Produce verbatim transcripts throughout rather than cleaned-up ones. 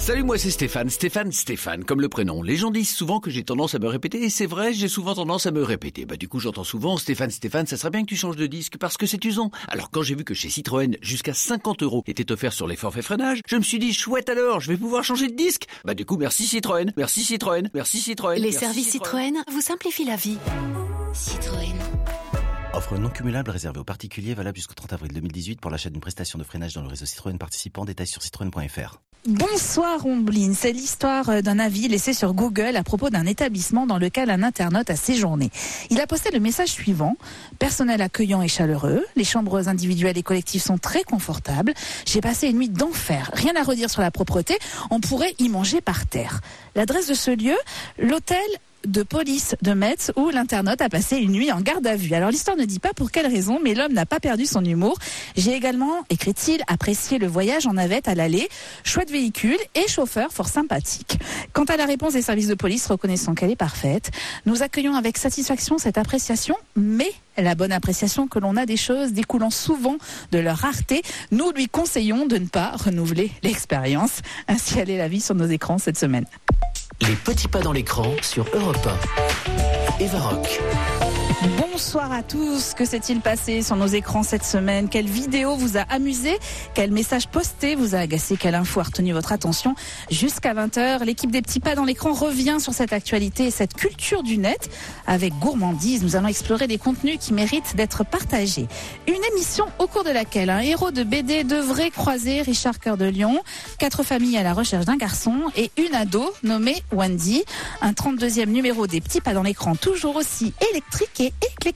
Salut, moi c'est Stéphane, Stéphane, Stéphane, comme le prénom. Les gens disent souvent que j'ai tendance à me répéter, et c'est vrai, j'ai souvent tendance à me répéter. Bah du coup j'entends souvent, Stéphane, Stéphane, ça serait bien que tu changes de disque parce que c'est usant. Alors quand j'ai vu que chez Citroën, jusqu'à cinquante euros étaient offerts sur les forfaits freinage, je me suis dit, chouette alors, je vais pouvoir changer de disque. Bah du coup merci Citroën, merci Citroën, merci Citroën. Les merci services Citroën. Citroën vous simplifient la vie. Citroën. Offre non cumulable réservée aux particuliers, valable jusqu'au trente avril deux mille dix-huit pour l'achat d'une prestation de freinage dans le réseau Citroën participant. Détails sur citroën point f r. Bonsoir Ombline, c'est l'histoire d'un avis laissé sur Google à propos d'un établissement dans lequel un internaute a séjourné. Il a posté le message suivant: personnel accueillant et chaleureux, les chambres individuelles et collectives sont très confortables, j'ai passé une nuit d'enfer, rien à redire sur la propreté, on pourrait y manger par terre. L'adresse de ce lieu, l'hôtel de police de Metz où l'internaute a passé une nuit en garde à vue. Alors l'histoire ne dit pas pour quelle raison, mais l'homme n'a pas perdu son humour. J'ai également, écrit-il, apprécié le voyage en navette à l'aller, chouette véhicule et chauffeur fort sympathique. Quant à la réponse des services de police, reconnaissant qu'elle est parfaite, nous accueillons avec satisfaction cette appréciation, mais la bonne appréciation que l'on a des choses découlant souvent de leur rareté, nous lui conseillons de ne pas renouveler l'expérience. Ainsi allait la vie sur nos écrans cette semaine. Les petits pas dans l'écran sur Europe un. Eva Rock. Bonsoir à tous, que s'est-il passé sur nos écrans cette semaine? Quelle vidéo vous a amusé? Quel message posté vous a agacé? Quelle info a retenu votre attention? Jusqu'à vingt heures, l'équipe des petits pas dans l'écran revient sur cette actualité et cette culture du net. Avec gourmandise, nous allons explorer des contenus qui méritent d'être partagés. Une émission au cours de laquelle un héros de B D devrait croiser Richard Cœur de Lion, quatre familles à la recherche d'un garçon et une ado nommée Wendy. Un trente-deuxième numéro des petits pas dans l'écran, toujours aussi électrique et éclectique.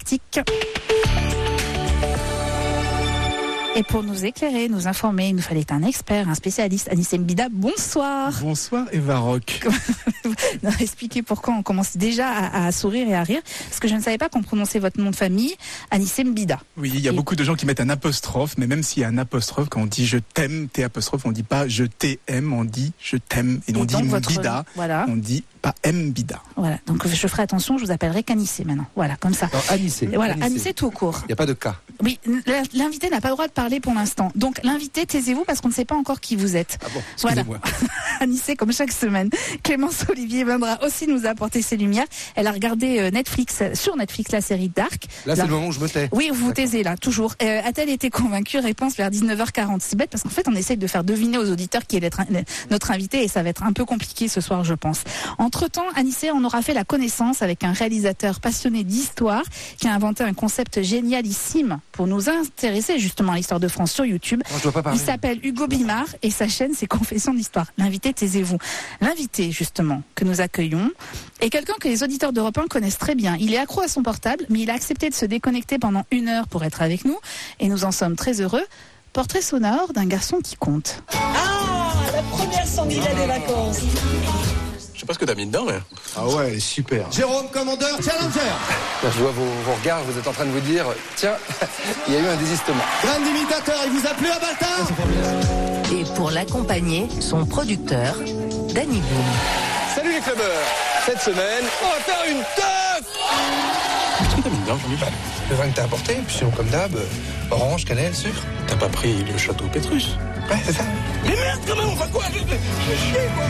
Et pour nous éclairer, nous informer, il nous fallait un expert, un spécialiste. Anissé Mbida, bonsoir. Bonsoir Eva Rock. Non, expliquez pourquoi on commence déjà à, à sourire et à rire. Parce que je ne savais pas qu'on prononçait votre nom de famille, Anissé Mbida. Oui, il y a et... beaucoup de gens qui mettent un apostrophe, mais même s'il y a un apostrophe, quand on dit je t'aime, T apostrophe, on dit pas je t'aime, on dit je t'aime. Et, et on dit Mbida, votre... voilà. On dit pas Mbida. Voilà, donc je ferai attention, je vous appellerai qu'Anissé maintenant. Voilà, comme ça. Non, Anissé. Voilà, Anissé tout court. Il n'y a pas de cas. Oui, l'invité n'a pas le droit de parler pour l'instant. Donc l'invité, taisez-vous parce qu'on ne sait pas encore qui vous êtes. Ah bon, excusez-moi. Voilà. Anissé, comme chaque semaine. Clémence Olivier viendra aussi nous apporter ses lumières. Elle a regardé Netflix, sur Netflix, la série Dark. Là, c'est le moment où je me tais. Oui, vous vous taisez là, toujours. Euh, a-t-elle été convaincue? Réponse vers dix-neuf heures quarante. C'est bête parce qu'en fait, on essaye de faire deviner aux auditeurs qui est notre invité et ça va être un peu compliqué ce soir, je pense. Entre-temps, Anissé, on aura fait la connaissance avec un réalisateur passionné d'histoire qui a inventé un concept génialissime pour nous intéresser justement à l'histoire de France sur YouTube. Non, je dois pas parler. Il s'appelle Hugo Bimard et sa chaîne c'est Confessions d'Histoire. L'invité, taisez-vous. L'invité justement que nous accueillons est quelqu'un que les auditeurs d'Europe un connaissent très bien. Il est accro à son portable, mais il a accepté de se déconnecter pendant une heure pour être avec nous et nous en sommes très heureux. Portrait sonore d'un garçon qui compte. Ah, la première sanguinaire des vacances. Je sais pas ce que t'as mis dedans, mais... Ah ouais, super. Jérôme, commandeur, challenger. Là, je vois vos, vos regards, vous êtes en train de vous dire, tiens, il y a eu un désistement. Grand imitateur, il vous a plu à Baltar? Et pour l'accompagner, son producteur, Danny Boom. Salut les clubbeurs. Cette semaine, on va faire une teuf. Qu'est-ce que t'as mis dedans, Jean-Michel? Le vin que t'as apporté, puis sinon comme d'hab, orange, cannelle, sucre. T'as pas pris le château Pétrus? Ouais, c'est ça. Mais merde, quand même, on fait quoi? Je vais chier, quoi.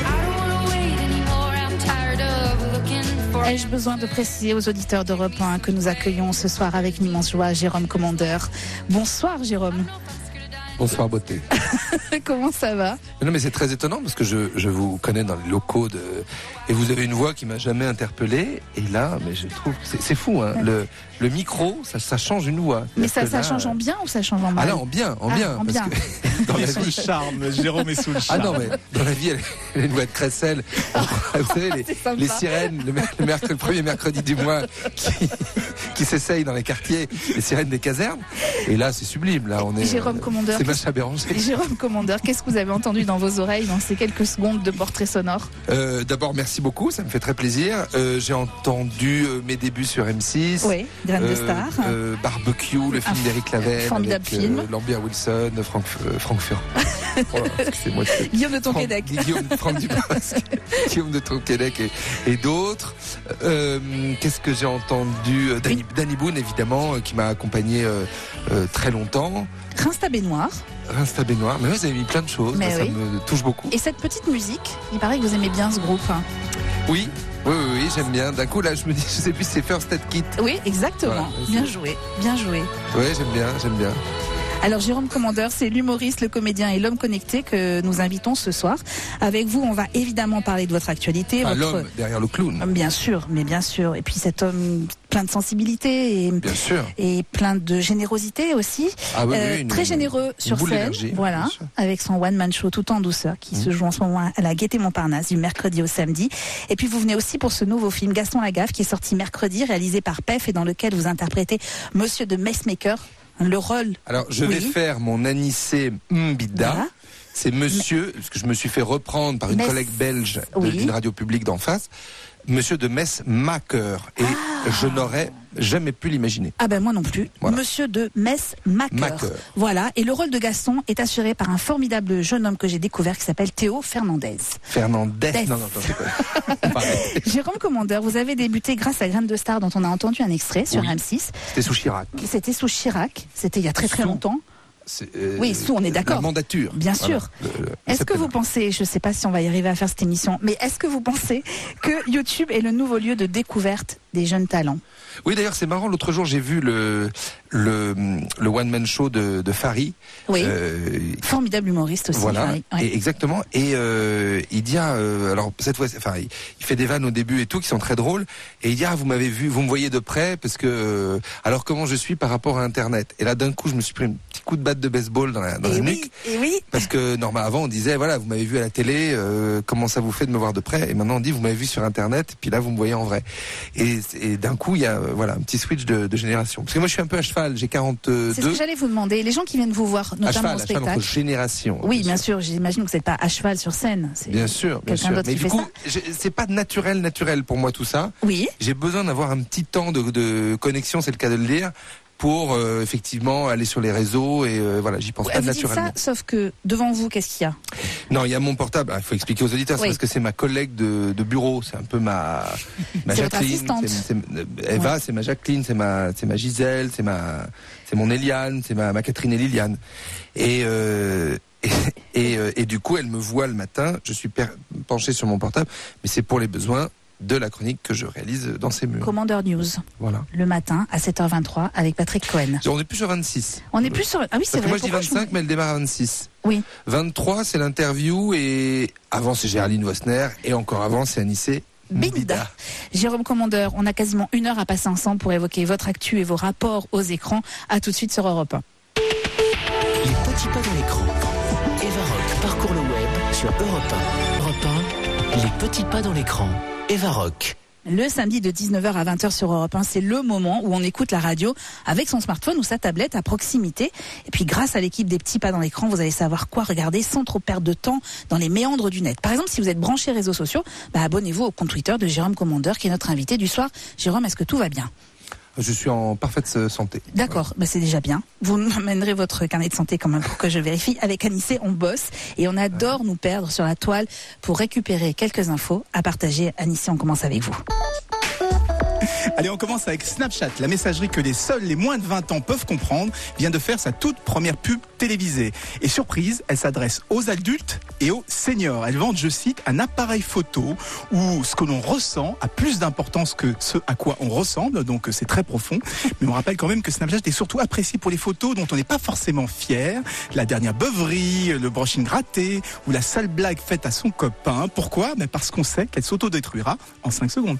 Ai-je besoin de préciser aux auditeurs d'Europe un que nous accueillons ce soir avec une immense joie Jérôme Commandeur. Bonsoir Jérôme. Bonsoir beauté. Comment ça va? Non mais c'est très étonnant parce que je, je vous connais dans les locaux de... et vous avez une voix qui m'a jamais interpellé et là mais je trouve c'est, c'est fou hein. le, le micro ça, ça change une voix. Mais ça, ça là, change en bien ou ça change en mal? Ah là en bien, en ah, bien. En parce bien. Que dans il la est sous vie... le charme, Jérôme est sous le charme. Ah non mais dans la vie elle, elle a une voix de crécelle. Vous savez les, les sirènes le, le, mercredi, le premier mercredi du mois qui, qui s'essayent dans les quartiers, les sirènes des casernes et là c'est sublime là on est. Jérôme Commandeur. C'est Macha Béranger. Jérôme Commandeur, qu'est-ce que vous avez entendu dans vos oreilles dans ces quelques secondes de portrait sonore? euh, D'abord, merci beaucoup, ça me fait très plaisir. Euh, j'ai entendu euh, mes débuts sur M six. Oui, Graines euh, de Star. Euh, Barbecue, le film Un d'Éric Lavel. formidable avec, film. Euh, Lambert Wilson, Franck, euh, Franck Furent. Oh là, c'est moi, c'est... Guillaume de Tonquédec. Franck, Guillaume, Franck Dubosc, Guillaume de Tonquédec et, et d'autres. Euh, qu'est-ce que j'ai entendu? Danny, Danny Boone, évidemment, euh, qui m'a accompagné euh, euh, très longtemps. Rince ta baignoire. Rasta baignoire. Mais vous avez mis plein de choses. Mais ça oui. me touche beaucoup. Et cette petite musique, il paraît que vous aimez bien ce groupe. Oui. Oui, oui, oui, j'aime bien. D'un coup, là, je me dis, je sais plus si c'est First Aid Kit. Oui, exactement. Voilà, bien joué, bien joué. Oui, j'aime bien, j'aime bien. Alors Jérôme Commandeur, c'est l'humoriste, le comédien et l'homme connecté que nous invitons ce soir. Avec vous, on va évidemment parler de votre actualité. Enfin, votre... l'homme derrière le clown. Bien sûr, mais bien sûr. Et puis cet homme plein de sensibilité et, bien sûr. et plein de générosité aussi. Ah oui, euh, oui, une, très généreux une sur scène, voilà, avec son one-man show tout en douceur qui mmh. se joue en ce moment à la Gaîté Montparnasse du mercredi au samedi. Et puis vous venez aussi pour ce nouveau film Gaston Lagaffe qui est sorti mercredi, réalisé par P E F et dans lequel vous interprétez Monsieur de Messmaker. Le rôle. Alors, je oui. vais faire mon Anissé Mbida. Voilà. C'est monsieur, parce que je me suis fait reprendre par une Mess... collègue belge oui. d'une radio publique d'en face, Monsieur de Messmaker. Et ah. je n'aurais jamais pu l'imaginer. Ah ben moi non plus. Voilà. Monsieur de Messmaker. Voilà. Et le rôle de Gaston est assuré par un formidable jeune homme que j'ai découvert qui s'appelle Théo Fernandez. Fernandez. Des. Non, non, non, c'est quoi. Jérôme Commandeur, vous avez débuté grâce à Graines de Star dont on a entendu un extrait sur oui. M six. C'était sous Chirac. C'était sous Chirac. C'était il y a très très sous. longtemps. Euh, oui, sous, on est d'accord. La mandature. Bien sûr. Voilà, le, le, est-ce que vous pensez, je ne sais pas si on va y arriver à faire cette émission, mais est-ce que vous pensez que YouTube est le nouveau lieu de découverte des jeunes talents ? Oui, d'ailleurs, c'est marrant. L'autre jour, j'ai vu le le, le one man show de, de Fari. Oui. Euh, Formidable humoriste aussi. Voilà. Fari. Ouais. Et exactement. Et euh, il dit, ah, euh, alors cette fois, enfin, il, il fait des vannes au début et tout qui sont très drôles. Et il dit, ah, vous m'avez vu, vous me voyez de près parce que, euh, alors comment je suis par rapport à Internet. Et là, d'un coup, je me suis pris un petit coup de batte de baseball dans la, dans la oui, nuque. Et oui. Parce que normalement, avant, on disait, voilà, vous m'avez vu à la télé, euh, comment ça vous fait de me voir de près. Et maintenant, on dit, vous m'avez vu sur Internet. Et puis là, vous me voyez en vrai. Et, et d'un coup, il y a, euh, voilà, un petit switch de, de génération. Parce que moi, je suis un peu à cheval. J'ai quarante-deux. C'est ce que j'allais vous demander. Les gens qui viennent vous voir, notamment à cheval, au spectacle. À cheval entre générations. Oui, bien, bien sûr. sûr. J'imagine que vous n'êtes pas à cheval sur scène. C'est bien sûr, bien sûr. Mais du coup, c'est pas naturel, naturel pour moi tout ça. Oui. J'ai besoin d'avoir un petit temps de, de connexion, c'est le cas de le dire, pour euh, effectivement aller sur les réseaux et euh, voilà, j'y pense ouais, pas vous naturellement. Dites ça, sauf que devant vous, qu'est-ce qu'il y a ? Non, il y a mon portable. Il faut expliquer aux auditeurs, oui. C'est parce que c'est ma collègue de, de bureau, c'est un peu ma, ma c'est Jacqueline. Votre c'est, c'est, Eva, ouais. c'est ma Jacqueline, c'est ma, c'est ma Gisèle, c'est ma, c'est mon Eliane, c'est ma, ma Catherine et Liliane. Et, euh, et, et, euh, et du coup, elle me voit le matin. Je suis per- penché sur mon portable, mais c'est pour les besoins de la chronique que je réalise dans ces murs. Commandeur News. Voilà. Le matin à sept heures vingt-trois avec Patrick Cohen. On n'est plus sur vingt-six. On n'est plus sur. Ah oui, c'est vrai. Moi je dis vingt-cinq, je... mais elle démarre à vingt-six. Oui. vingt-trois, c'est l'interview et avant c'est Géraldine Wosner et encore avant c'est Anissé Mbida. Jérôme Commandeur, on a quasiment une heure à passer ensemble pour évoquer votre actu et vos rapports aux écrans. À tout de suite sur Europe un. Les petits pas dans l'écran. Eva Rock parcourt le web sur Europe un. Europe un, les petits pas dans l'écran. Eva Rock. Le samedi de dix-neuf heures à vingt heures sur Europe un, c'est le moment où on écoute la radio avec son smartphone ou sa tablette à proximité. Et puis grâce à l'équipe des petits pas dans l'écran, vous allez savoir quoi regarder sans trop perdre de temps dans les méandres du net. Par exemple, si vous êtes branché réseaux sociaux, bah abonnez-vous au compte Twitter de Jérôme Commandeur qui est notre invité du soir. Jérôme, est-ce que tout va bien ? Je suis en parfaite santé. D'accord, ouais. Bah c'est déjà bien. Vous m'amènerez votre carnet de santé quand même pour que je vérifie. Avec Anissé, on bosse et on adore ouais. nous perdre sur la toile pour récupérer quelques infos à partager. Anissé, on commence avec vous. Allez, on commence avec Snapchat. La messagerie que les seuls les moins de vingt ans peuvent comprendre vient de faire sa toute première pub télévisée. Et surprise, elle s'adresse aux adultes et aux seniors. Elle vend, je cite, un appareil photo où ce que l'on ressent a plus d'importance que ce à quoi on ressemble. Donc c'est très profond. Mais on rappelle quand même que Snapchat est surtout apprécié pour les photos dont on n'est pas forcément fier. La dernière beuverie, le brushing raté ou la sale blague faite à son copain. Pourquoi ? Mais parce qu'on sait qu'elle s'autodétruira en cinq secondes.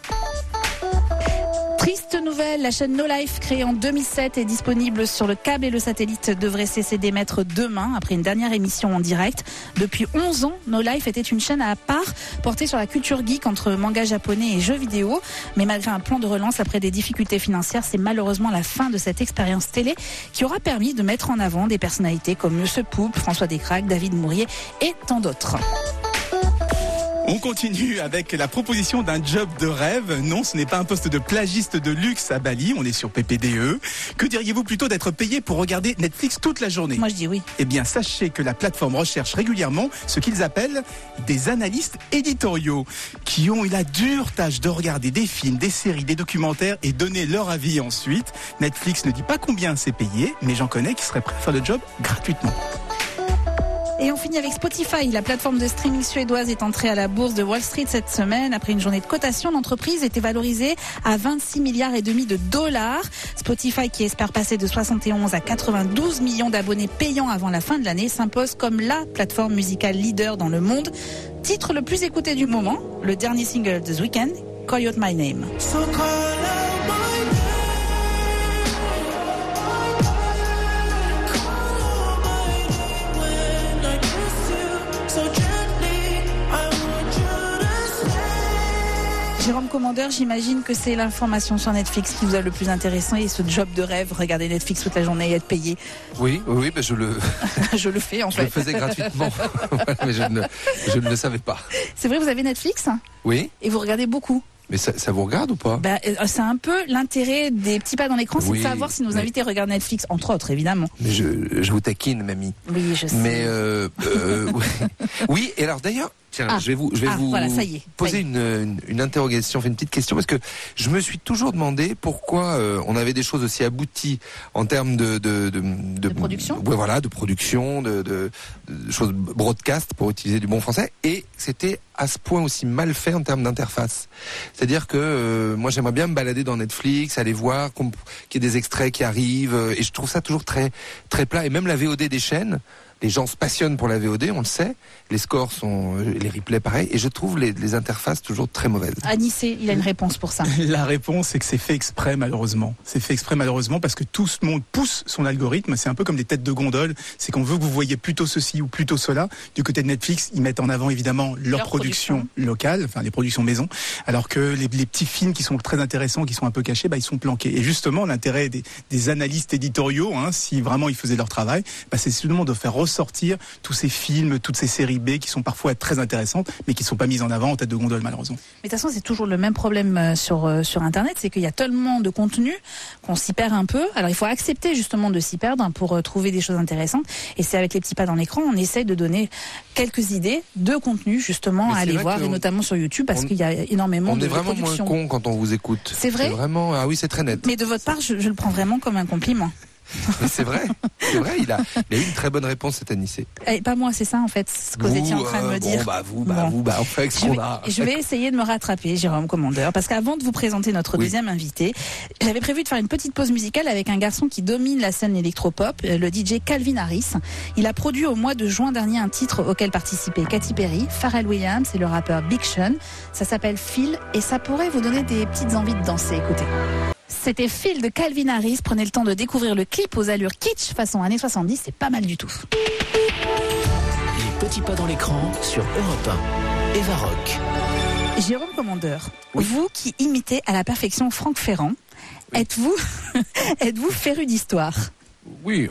Triste nouvelle, la chaîne No Life, créée en deux mille sept, est disponible sur le câble et le satellite devrait cesser d'émettre demain après une dernière émission en direct. Depuis onze ans, No Life était une chaîne à part portée sur la culture geek entre manga japonais et jeux vidéo. Mais malgré un plan de relance après des difficultés financières, c'est malheureusement la fin de cette expérience télé qui aura permis de mettre en avant des personnalités comme Monsieur Poupe, François Descraques, David Mourier et tant d'autres. On continue avec la proposition d'un job de rêve. Non, ce n'est pas un poste de plagiste de luxe à Bali, on est sur P P D E. Que diriez-vous plutôt d'être payé pour regarder Netflix toute la journée ? Moi je dis oui. Eh bien, sachez que la plateforme recherche régulièrement ce qu'ils appellent des analystes éditoriaux qui ont eu la dure tâche de regarder des films, des séries, des documentaires et donner leur avis ensuite. Netflix ne dit pas combien c'est payé, mais j'en connais qui seraient prêts à faire le job gratuitement. Et on finit avec Spotify. La plateforme de streaming suédoise est entrée à la bourse de Wall Street cette semaine. Après une journée de cotation, l'entreprise était valorisée à vingt-six milliards et demi de dollars. Spotify, qui espère passer de soixante et onze à quatre-vingt-douze millions d'abonnés payants avant la fin de l'année, s'impose comme la plateforme musicale leader dans le monde. Titre le plus écouté du moment, le dernier single de The Weeknd, Call Out My Name. So Jérôme Commandeur, j'imagine que c'est l'information sur Netflix qui vous a le plus intéressant et ce job de rêve, regarder Netflix toute la journée et être payé. Oui, oui, ben je le. je le fais en je fait. Je le faisais gratuitement, mais je ne, je ne le savais pas. C'est vrai, vous avez Netflix ? Oui. Et vous regardez beaucoup ? Mais ça, ça vous regarde ou pas ? Bah, c'est un peu l'intérêt des petits pas dans l'écran, c'est oui, de savoir si nos mais... invités regardent Netflix, entre autres, évidemment. Mais je, je vous taquine, mamie. Oui, je sais. Mais euh, euh, oui. oui, et alors d'ailleurs, tiens, ah. je vais vous, je vais ah, vous voilà, ça y est, poser ça y est. Une, une, une interrogation, enfin une petite question, parce que je me suis toujours demandé pourquoi euh, on avait des choses aussi abouties en termes de de, de, de, de production. Ouais, voilà, de production, de, de, de choses broadcast pour utiliser du bon français, et c'était à ce point aussi mal fait en termes d'interface. C'est-à-dire que euh, moi j'aimerais bien me balader dans Netflix, aller voir qu'il y ait des extraits qui arrivent, euh, et je trouve ça toujours très très plat. Et même la V O D des chaînes, les gens se passionnent pour la V O D, on le sait. Les scores sont, les replays pareil, et je trouve les, les interfaces toujours très mauvaises. Anissé, il a une réponse pour ça. La réponse, c'est que c'est fait exprès malheureusement. C'est fait exprès malheureusement parce que tout le monde pousse son algorithme. C'est un peu comme des têtes de gondole. C'est qu'on veut que vous voyez plutôt ceci ou plutôt cela. Du côté de Netflix, ils mettent en avant évidemment leur, leur production, production locale, enfin les productions maison, alors que les, les petits films qui sont très intéressants, qui sont un peu cachés, bah ils sont planqués. Et justement, l'intérêt des, des analystes éditoriaux, hein, si vraiment ils faisaient leur travail, bah c'est justement de faire ressortir tous ces films, toutes ces séries B qui sont parfois très intéressantes, mais qui ne sont pas mises en avant en tête de gondole, malheureusement. Mais de toute façon, c'est toujours le même problème sur, euh, sur Internet, c'est qu'il y a tellement de contenu qu'on s'y perd un peu. Alors, il faut accepter justement de s'y perdre pour euh, trouver des choses intéressantes. Et c'est avec les petits pas dans l'écran, on essaye de donner quelques idées de contenu, justement, à aller voir, et notamment sur YouTube, parce on, qu'il y a énormément de, de production. On est vraiment moins con quand on vous écoute. C'est vrai ? C'est vraiment, ah oui, c'est très net. Mais de votre part, je, je le prends vraiment comme un compliment. Mais c'est vrai, c'est vrai, il a, il a eu une très bonne réponse, cet Anissé. Eh, pas moi, c'est ça en fait, ce que vous, vous étiez en train de me euh, dire. Bon, bah vous, bah bon. vous, bah on fait avec ce qu'on a. Je vais essayer de me rattraper, Jérôme Commandeur, parce qu'avant de vous présenter notre oui. deuxième invité, j'avais prévu de faire une petite pause musicale avec un garçon qui domine la scène électropop, le D J Calvin Harris. Il a produit au mois de juin dernier un titre auquel participaient Katy Perry, Pharrell Williams et le rappeur Big Sean. Ça s'appelle Feel et ça pourrait vous donner des petites envies de danser. Écoutez. C'était Phil de Calvin Harris. Prenez le temps de découvrir le clip aux allures kitsch façon années soixante-dix. C'est pas mal du tout. Les petits pas dans l'écran sur Europe un. Eva Rock. Jérôme Commandeur, oui. vous qui imitez à la perfection Franck Ferrand, oui. êtes-vous, êtes-vous féru d'histoire ? Oui,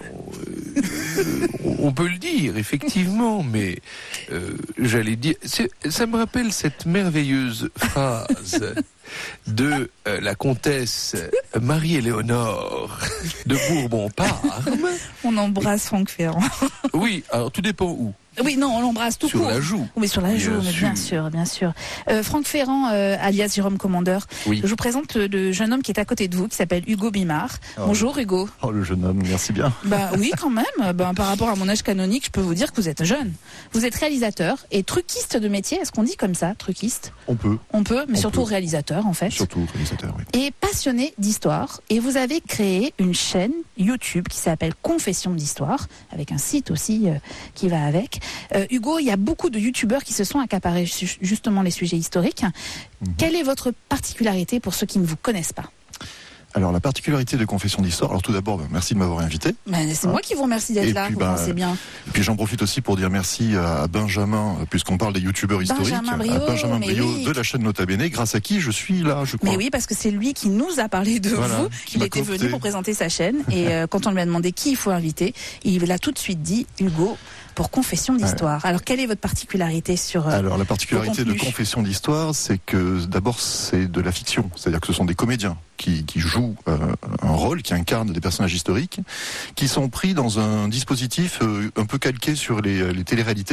on, on peut le dire, effectivement, mais euh, j'allais dire... Ça me rappelle cette merveilleuse phrase de euh, la comtesse Marie-Éléonore de Bourbon-Parme. On embrasse Franck Ferrand. Oui, alors tout dépend où. Oui, non, on l'embrasse tout sur court. La joue. Oui, sur la bien joue, mais bien sûr, bien sûr. Euh, Franck Ferrand, euh, alias Jérôme Commandeur. Oui. Je vous présente le, le jeune homme qui est à côté de vous, qui s'appelle Hugo Bimard. Oh. Bonjour Hugo. Oh, le jeune homme, merci bien. Bah oui, quand même. Bah, par rapport à mon âge canonique, je peux vous dire que vous êtes jeune. Vous êtes réalisateur et truquiste de métier. Est-ce qu'on dit comme ça, truquiste ? On peut. On peut, mais On surtout peut. réalisateur en fait. Surtout réalisateur, oui. Et passionné d'histoire. Et vous avez créé une chaîne YouTube qui s'appelle Confession d'Histoire, avec un site aussi euh, qui va avec. Euh, Hugo, il y a beaucoup de youtubeurs qui se sont accaparés justement les sujets historiques. Mmh. Quelle est votre particularité pour ceux qui ne vous connaissent pas ? Alors, la particularité de Confession d'Histoire, alors tout d'abord, ben, merci de m'avoir invité. Ben, c'est hein moi qui vous remercie d'être et là, puis, vous ben, pensez bien. Et puis j'en profite aussi pour dire merci à Benjamin, puisqu'on parle des youtubeurs historiques, Benjamin Brio, à Benjamin Brio oui. de la chaîne Nota Bene, grâce à qui je suis là, je crois. Mais oui, parce que c'est lui qui nous a parlé de voilà, vous. Il était coopté. venu pour présenter sa chaîne et euh, quand on lui a demandé qui il faut inviter, il a tout de suite dit Hugo pour Confession d'Histoire. Ouais. Alors, quelle est votre particularité sur euh, Alors, la particularité de Confession d'Histoire, c'est que d'abord, c'est de la fiction. C'est-à-dire que ce sont des comédiens qui, qui jouent euh, un rôle, qui incarnent des personnages historiques, qui sont pris dans un dispositif euh, un peu calqué sur les, les téléréalités,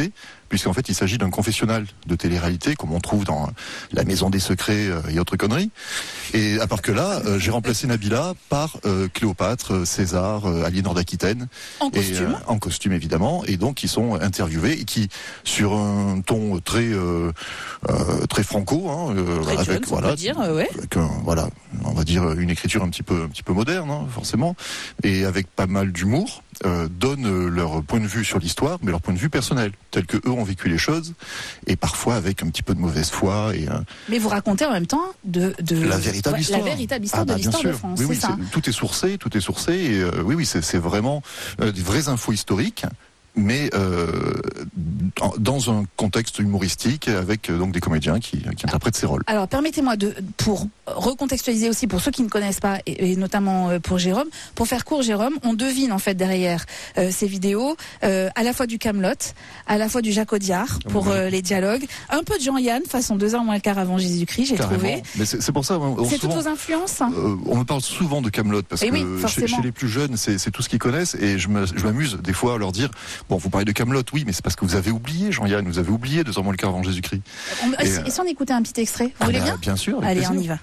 puisqu'en fait il s'agit d'un confessionnal de télé-réalité, comme on trouve dans La Maison des Secrets euh, et autres conneries. Et à part que là, euh, j'ai remplacé Nabila par euh, Cléopâtre, César, euh, Aliénor d'Aquitaine. En costume. Et, euh, en costume, évidemment. Et donc, ils sont interviewés et qui, sur un ton très euh, euh, très franco, hein, euh, très avec jeune, voilà, on peut dire, ouais. avec un, voilà, on va dire une écriture un petit peu un petit peu moderne, hein, forcément, et avec pas mal d'humour, euh, donnent leur point de vue sur l'histoire, mais leur point de vue personnel, tel que eux ont vécu les choses, et parfois avec un petit peu de mauvaise foi. Et euh, mais vous racontez en même temps de, de la véritable ouais, histoire, la véritable histoire ah, bah, de l'histoire bien de sûr. France. Oui, c'est oui, ça. c'est, tout est sourcé, tout est sourcé, et euh, oui, oui, c'est, c'est vraiment euh, des vraies infos historiques. Mais euh, dans un contexte humoristique avec donc des comédiens qui, qui interprètent ces rôles. Alors permettez-moi de, pour recontextualiser aussi pour ceux qui ne connaissent pas et, et notamment pour Jérôme, pour faire court Jérôme, on devine en fait derrière euh, ces vidéos euh, à la fois du Camelot, à la fois du Jacques Audiard pour oui. euh, les dialogues, un peu de Jean-Yann façon deux ans moins le quart avant Jésus-Christ, j'ai Carrément. trouvé. Mais c'est, c'est pour ça. On, c'est souvent, toutes vos influences. Euh, on me parle souvent de Camelot parce et que oui, chez, chez les plus jeunes, c'est, c'est tout ce qu'ils connaissent et je, me, je m'amuse des fois à leur dire bon, vous parlez de Camelot, oui, mais c'est parce que vous avez oublié, Jean-Yann, vous avez oublié deux ans moins le quart avant Jésus-Christ. On, et, et si on écoutait un petit extrait, vous ah voulez bah, bien Bien sûr. Allez, plaisir. on y va.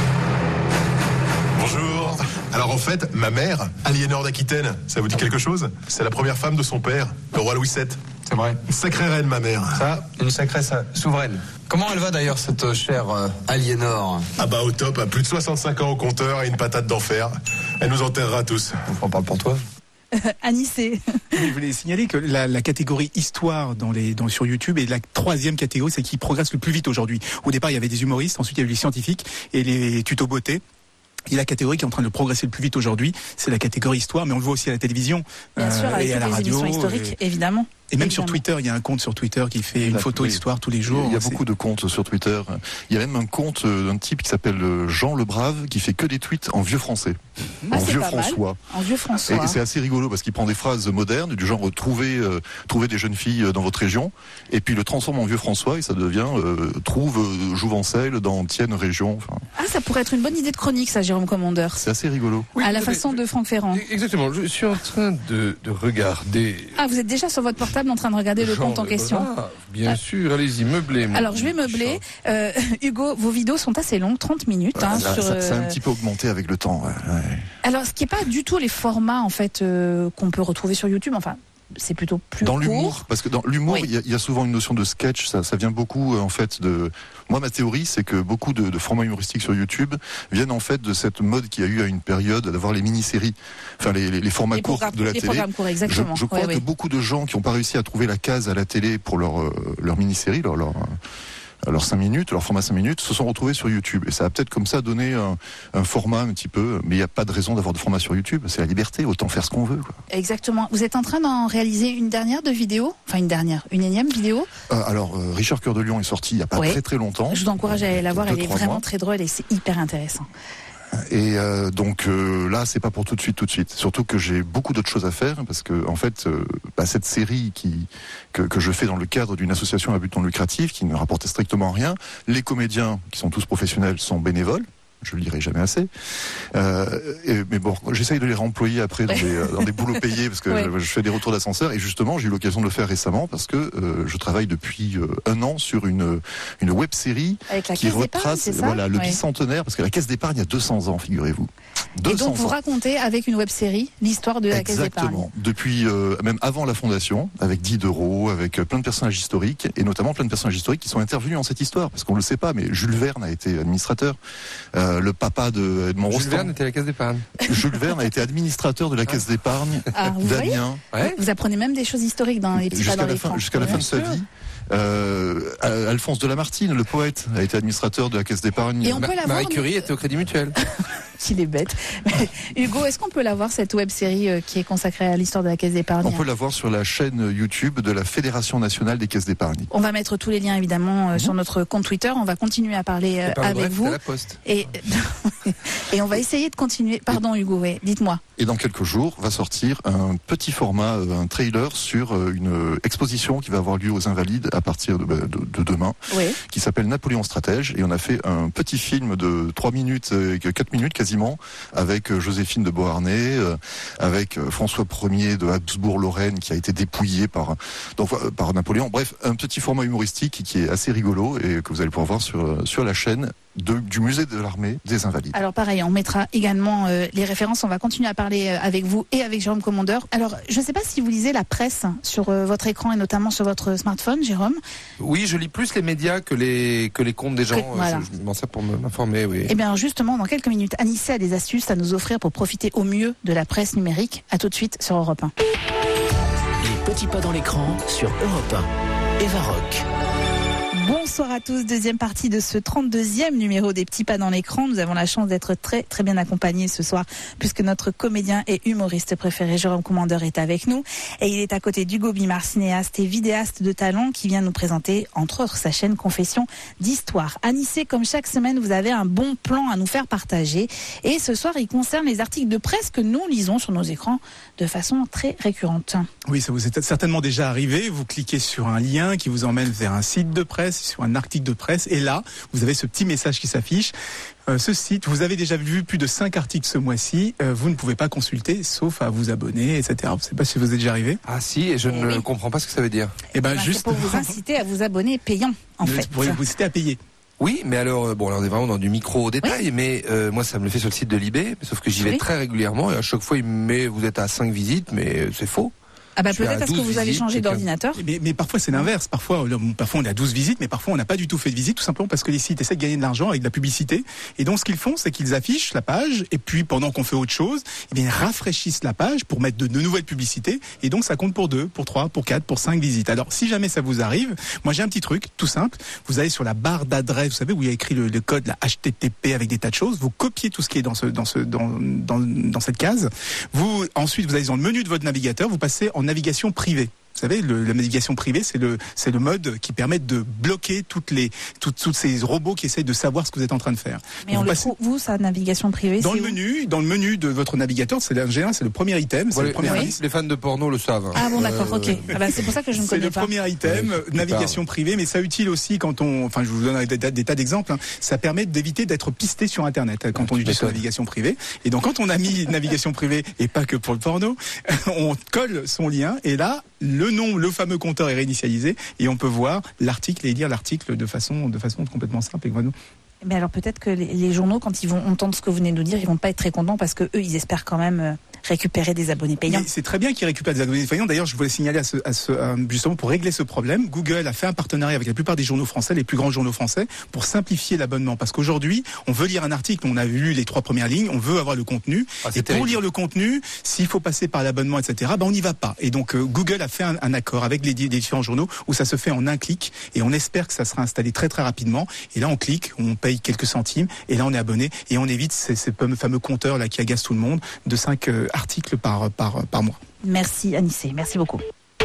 Bonjour. Alors en fait, ma mère, Aliénor d'Aquitaine, ça vous dit quelque chose? C'est la première femme de son père, le roi Louis sept. C'est vrai. Une sacrée reine, ma mère. Ça, une sacrée sa- souveraine. Comment elle va d'ailleurs, cette euh, chère euh, Aliénor? Ah bah au top, à plus de soixante-cinq ans au compteur et une patate d'enfer. Elle nous enterrera tous. On parle pour toi. Anissé. Je voulais signaler que la, la catégorie histoire dans les, dans, sur YouTube est la troisième catégorie, c'est qui progresse le plus vite aujourd'hui. Au départ, il y avait des humoristes, ensuite il y avait les scientifiques et les tutos beauté. Et la catégorie qui est en train de progresser le plus vite aujourd'hui, c'est la catégorie histoire, mais on le voit aussi à la télévision. Bien euh, sûr, avec et à toutes la les radio, émissions historiques, et... évidemment. Et même évidemment. sur Twitter, il y a un compte sur Twitter qui fait une Là, photo oui. histoire tous les jours. Il y a c'est... beaucoup de comptes sur Twitter. Il y a même un compte d'un type qui s'appelle Jean Le Brave qui fait que des tweets en vieux français, ah, en c'est vieux pas François. Mal. En vieux François. Et c'est assez rigolo parce qu'il prend des phrases modernes du genre trouver euh, trouver des jeunes filles dans votre région et puis il le transforme en vieux François et ça devient euh, trouve euh, Jouvencel dans tienne région. Enfin, ah, ça pourrait être une bonne idée de chronique, ça, Jérôme Commandeur. c'est assez rigolo. Oui, à la mais, façon de Franck Ferrand. Exactement. Je suis en train de, de regarder. Ah, vous êtes déjà sur votre portable en train de regarder le Jean compte en Le question. Brave. Bien ah. sûr, allez-y, meublez. Alors, je vais meubler. Euh, Hugo, vos vidéos sont assez longues, trente minutes. Hein, là, sur, ça, ça a un euh... petit peu augmenté avec le temps. Ouais, ouais. Alors, ce qui n'est pas du tout les formats en fait euh, qu'on peut retrouver sur YouTube. Enfin, c'est plutôt plus dans court. l'humour, parce que dans l'humour, il oui. y, y a souvent une notion de sketch. Ça, ça vient beaucoup euh, en fait de. Moi, ma théorie, c'est que beaucoup de, de formats humoristiques sur YouTube viennent en fait de cette mode qu'il y a eu à une période d'avoir les mini-séries, enfin les, les, les formats les courts de la les télé. Courts, exactement. Je, je crois ouais, que ouais. beaucoup de gens qui n'ont pas réussi à trouver la case à la télé pour leur euh, leur mini-série, leur leur leurs cinq minutes, leur format cinq minutes, se sont retrouvés sur YouTube. Et ça a peut-être comme ça donné un, un format un petit peu, mais il n'y a pas de raison d'avoir de format sur YouTube. C'est la liberté, autant faire ce qu'on veut, quoi. Exactement. Vous êtes en train d'en réaliser une dernière de vidéo, enfin une dernière, une énième vidéo. Euh, alors, euh, Richard Cœur de Lion est sorti il n'y a pas ouais. très très longtemps. Je vous encourage à aller la voir, deux, elle est vraiment mois. très drôle et c'est hyper intéressant. Et euh, donc euh, là, c'est pas pour tout de suite, tout de suite. Surtout que j'ai beaucoup d'autres choses à faire parce que en fait, euh, bah, cette série qui que, que je fais dans le cadre d'une association à but non lucratif qui ne rapporte strictement rien, les comédiens qui sont tous professionnels sont bénévoles. Je le dirai jamais assez. Euh, et, mais bon, j'essaye de les réemployer après dans des, dans des boulots payés parce que ouais. je, je fais des retours d'ascenseur et justement j'ai eu l'occasion de le faire récemment parce que euh, je travaille depuis euh, un an sur une une web série qui retrace voilà le ouais. bicentenaire parce que la Caisse d'épargne a deux cents ans, figurez-vous. Et donc vous racontez avec une web série l'histoire de la Caisse d'épargne. Exactement. Depuis euh, même avant la fondation, avec Diderot, avec euh, plein de personnages historiques et notamment plein de personnages historiques qui sont intervenus dans cette histoire parce qu'on le sait pas, mais Jules Verne a été administrateur. Euh, le papa de Edmond Rostand. Jules Verne était à la Caisse d'épargne. Jules Verne a été administrateur de la Caisse d'épargne ah, d'Amiens. Ouais. Vous apprenez même des choses historiques dans les petits jusqu'à pas dans la les fin, francs. jusqu'à la fin de sa vie. Euh, Alphonse de Lamartine, le poète, a été administrateur de la Caisse d'épargne. Et on peut la Marie voir, Curie mais... était au Crédit Mutuel. Il est bête. Hugo, est-ce qu'on peut la voir, cette web-série euh, qui est consacrée à l'histoire de la Caisse d'épargne? On peut la voir sur la chaîne YouTube de la Fédération nationale des caisses d'épargne. On va mettre tous les liens évidemment euh, mmh. sur notre compte Twitter. On va continuer à parler euh, avec bref, vous. À la poste. Et et on va essayer de continuer. Pardon et... Hugo, ouais, dites-moi. Et dans quelques jours va sortir un petit format, un trailer sur une exposition qui va avoir lieu aux Invalides à partir de, de, de demain, oui. qui s'appelle Napoléon Stratège. Et on a fait un petit film de trois minutes, quatre minutes quasiment, avec Joséphine de Beauharnais Beauharnais, euh, avec euh, François Ier de Habsbourg-Lorraine qui a été dépouillé par, donc, euh, par Napoléon. Bref, un petit format humoristique qui est assez rigolo et que vous allez pouvoir voir sur, sur la chaîne de, du musée de l'armée des Invalides. Alors pareil, on mettra également euh, les références, on va continuer à parler euh, avec vous et avec Jérôme Commandeur. Alors je ne sais pas si vous lisez la presse sur euh, votre écran et notamment sur votre smartphone, Jérôme. Oui, je lis plus les médias que les, que les comptes des gens, que, voilà. je, je m'en sers pour m'informer, oui. Eh bien justement, dans quelques minutes, Anissé a des astuces à nous offrir pour profiter au mieux de la presse numérique. À tout de suite sur Europe un. Les petits pas dans l'écran sur Europe un. Eva Rock. Bonsoir à tous, deuxième partie de ce trente-deuxième numéro des petits pas dans l'écran. Nous avons la chance d'être très très bien accompagnés ce soir puisque notre comédien et humoriste préféré Jérôme Commandeur est avec nous et il est à côté d'Hugo Bimard, cinéaste et vidéaste de talent qui vient nous présenter entre autres sa chaîne Confession d'Histoire. Anissé, comme chaque semaine, vous avez un bon plan à nous faire partager et ce soir il concerne les articles de presse que nous lisons sur nos écrans de façon très récurrente. Oui, ça vous est certainement déjà arrivé, vous cliquez sur un lien qui vous emmène vers un site de presse, sur un article de presse, et là, vous avez ce petit message qui s'affiche. Euh, ce site, vous avez déjà vu plus de cinq articles ce mois-ci, euh, vous ne pouvez pas consulter, sauf à vous abonner, et cetera. Je ne sais pas si vous êtes déjà arrivé. Ah si, et je et ne oui. comprends pas ce que ça veut dire. Eh ben, ben juste c'est pour vous inciter à vous abonner payant, en vous fait. Pour vous inciter à payer. Oui, mais alors, bon, alors on est vraiment dans du micro au détail, oui. mais euh, moi ça me le fait sur le site de Libé, sauf que j'y vais oui. très régulièrement, et à chaque fois il me met, vous êtes à cinq visites, mais c'est faux. Ah bah peut-être parce que vous avez changé d'ordinateur. Mais, mais parfois c'est l'inverse. Parfois, parfois on est à douze visites, mais parfois on n'a pas du tout fait de visite, tout simplement parce que les sites essaient de gagner de l'argent avec de la publicité. Et donc ce qu'ils font, c'est qu'ils affichent la page, et puis pendant qu'on fait autre chose, eh bien, ils rafraîchissent la page pour mettre de, de nouvelles publicités. Et donc ça compte pour deux, pour trois, pour quatre, pour cinq visites. Alors si jamais ça vous arrive, moi j'ai un petit truc tout simple. Vous allez sur la barre d'adresse, vous savez où il y a écrit le, le code, la H T T P avec des tas de choses. Vous copiez tout ce qui est dans ce, dans ce, dans, dans, dans cette case. Vous ensuite vous allez dans le menu de votre navigateur, vous passez en navigation privée. Vous savez, le, la navigation privée, c'est le, c'est le mode qui permet de bloquer toutes les, toutes, toutes ces robots qui essayent de savoir ce que vous êtes en train de faire. Mais on le trouve, vous, sa navigation privée, dans c'est le où menu, dans le menu de votre navigateur, c'est en général, c'est le premier item. C'est ouais, le premier les, indice. les fans de porno le savent. Ah bon, d'accord, euh, ok. Ah bah, c'est pour ça que je ne connais pas. C'est le premier item, ouais, navigation privée, mais ça utile aussi quand on, enfin, je vous donne des, des, des tas d'exemples. Hein. Ça permet d'éviter d'être pisté sur Internet quand ouais, on utilise la navigation privée. Et donc, quand on a mis navigation privée et pas que pour le porno, on colle son lien et là, le nom, le fameux compteur est réinitialisé et on peut voir l'article et lire l'article de façon, de façon complètement simple et voilà. Mais alors peut-être que les, les journaux, quand ils vont entendre ce que vous venez de nous dire, ils vont pas être très contents parce que eux, ils espèrent quand même euh, récupérer des abonnés payants. Mais c'est très bien qu'ils récupèrent des abonnés payants. D'ailleurs, je voulais signaler à ce, à ce, à, justement pour régler ce problème, Google a fait un partenariat avec la plupart des journaux français, les plus grands journaux français, pour simplifier l'abonnement. Parce qu'aujourd'hui, on veut lire un article, on a lu les trois premières lignes, on veut avoir le contenu. Ah, et pour lire le contenu, s'il faut passer par l'abonnement, et cetera, ben on n'y va pas. Et donc euh, Google a fait un, un accord avec les, les différents journaux où ça se fait en un clic et on espère que ça sera installé très très rapidement. Et là, on clique, on paye quelques centimes. Et là, on est abonné et on évite ces, ces fameux compteurs là qui agacent tout le monde de cinq euh, articles par, par, par mois. Merci Anissé, merci beaucoup.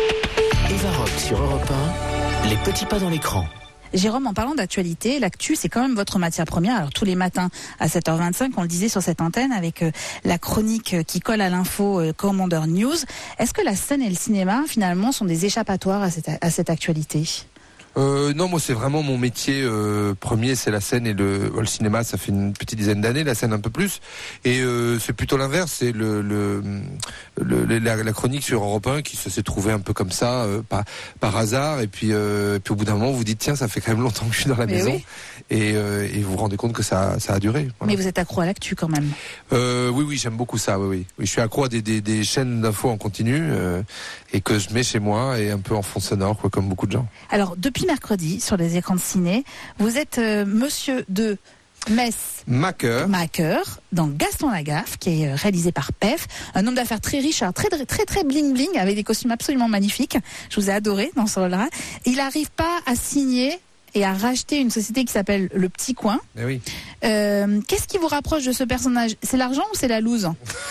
Eva Rock sur Europe un, les petits pas dans l'écran. Jérôme, en parlant d'actualité, l'actu, c'est quand même votre matière première. Alors tous les matins à sept heures vingt-cinq, on le disait sur cette antenne avec euh, la chronique qui colle à l'info euh, Commandeur News. Est-ce que la scène et le cinéma, finalement, sont des échappatoires à cette, à cette actualité ? Euh, non, moi c'est vraiment mon métier euh, premier, c'est la scène et le, le cinéma. Ça fait une petite dizaine d'années, la scène un peu plus. Et euh, c'est plutôt l'inverse, c'est le, le, le la, la chronique sur Europe un qui se s'est trouvée un peu comme ça, euh, par, par hasard. Et puis, euh, puis au bout d'un moment, vous vous dites tiens, ça fait quand même longtemps que je suis dans la Mais maison. Oui. Et, euh, et vous vous rendez compte que ça, ça a duré. Voilà. Mais vous êtes accro à l'actu quand même. Euh, oui, oui, j'aime beaucoup ça. Oui, oui. oui je suis accro à des, des, des chaînes d'infos en continu euh, et que je mets chez moi et un peu en fond sonore, quoi, comme beaucoup de gens. Alors depuis mercredi, sur les écrans de ciné, vous êtes euh, monsieur de Metz Macker. Macker dans Gaston Lagaffe, qui est réalisé par P E F, un homme d'affaires très riche, très très très, très bling bling, avec des costumes absolument magnifiques. Je vous ai adoré dans ce rôle-là. Il n'arrive pas à signer et à racheter une société qui s'appelle Le Petit Coin. Mais oui. Euh, qu'est-ce qui vous rapproche de ce personnage ? C'est l'argent ou c'est la loose ?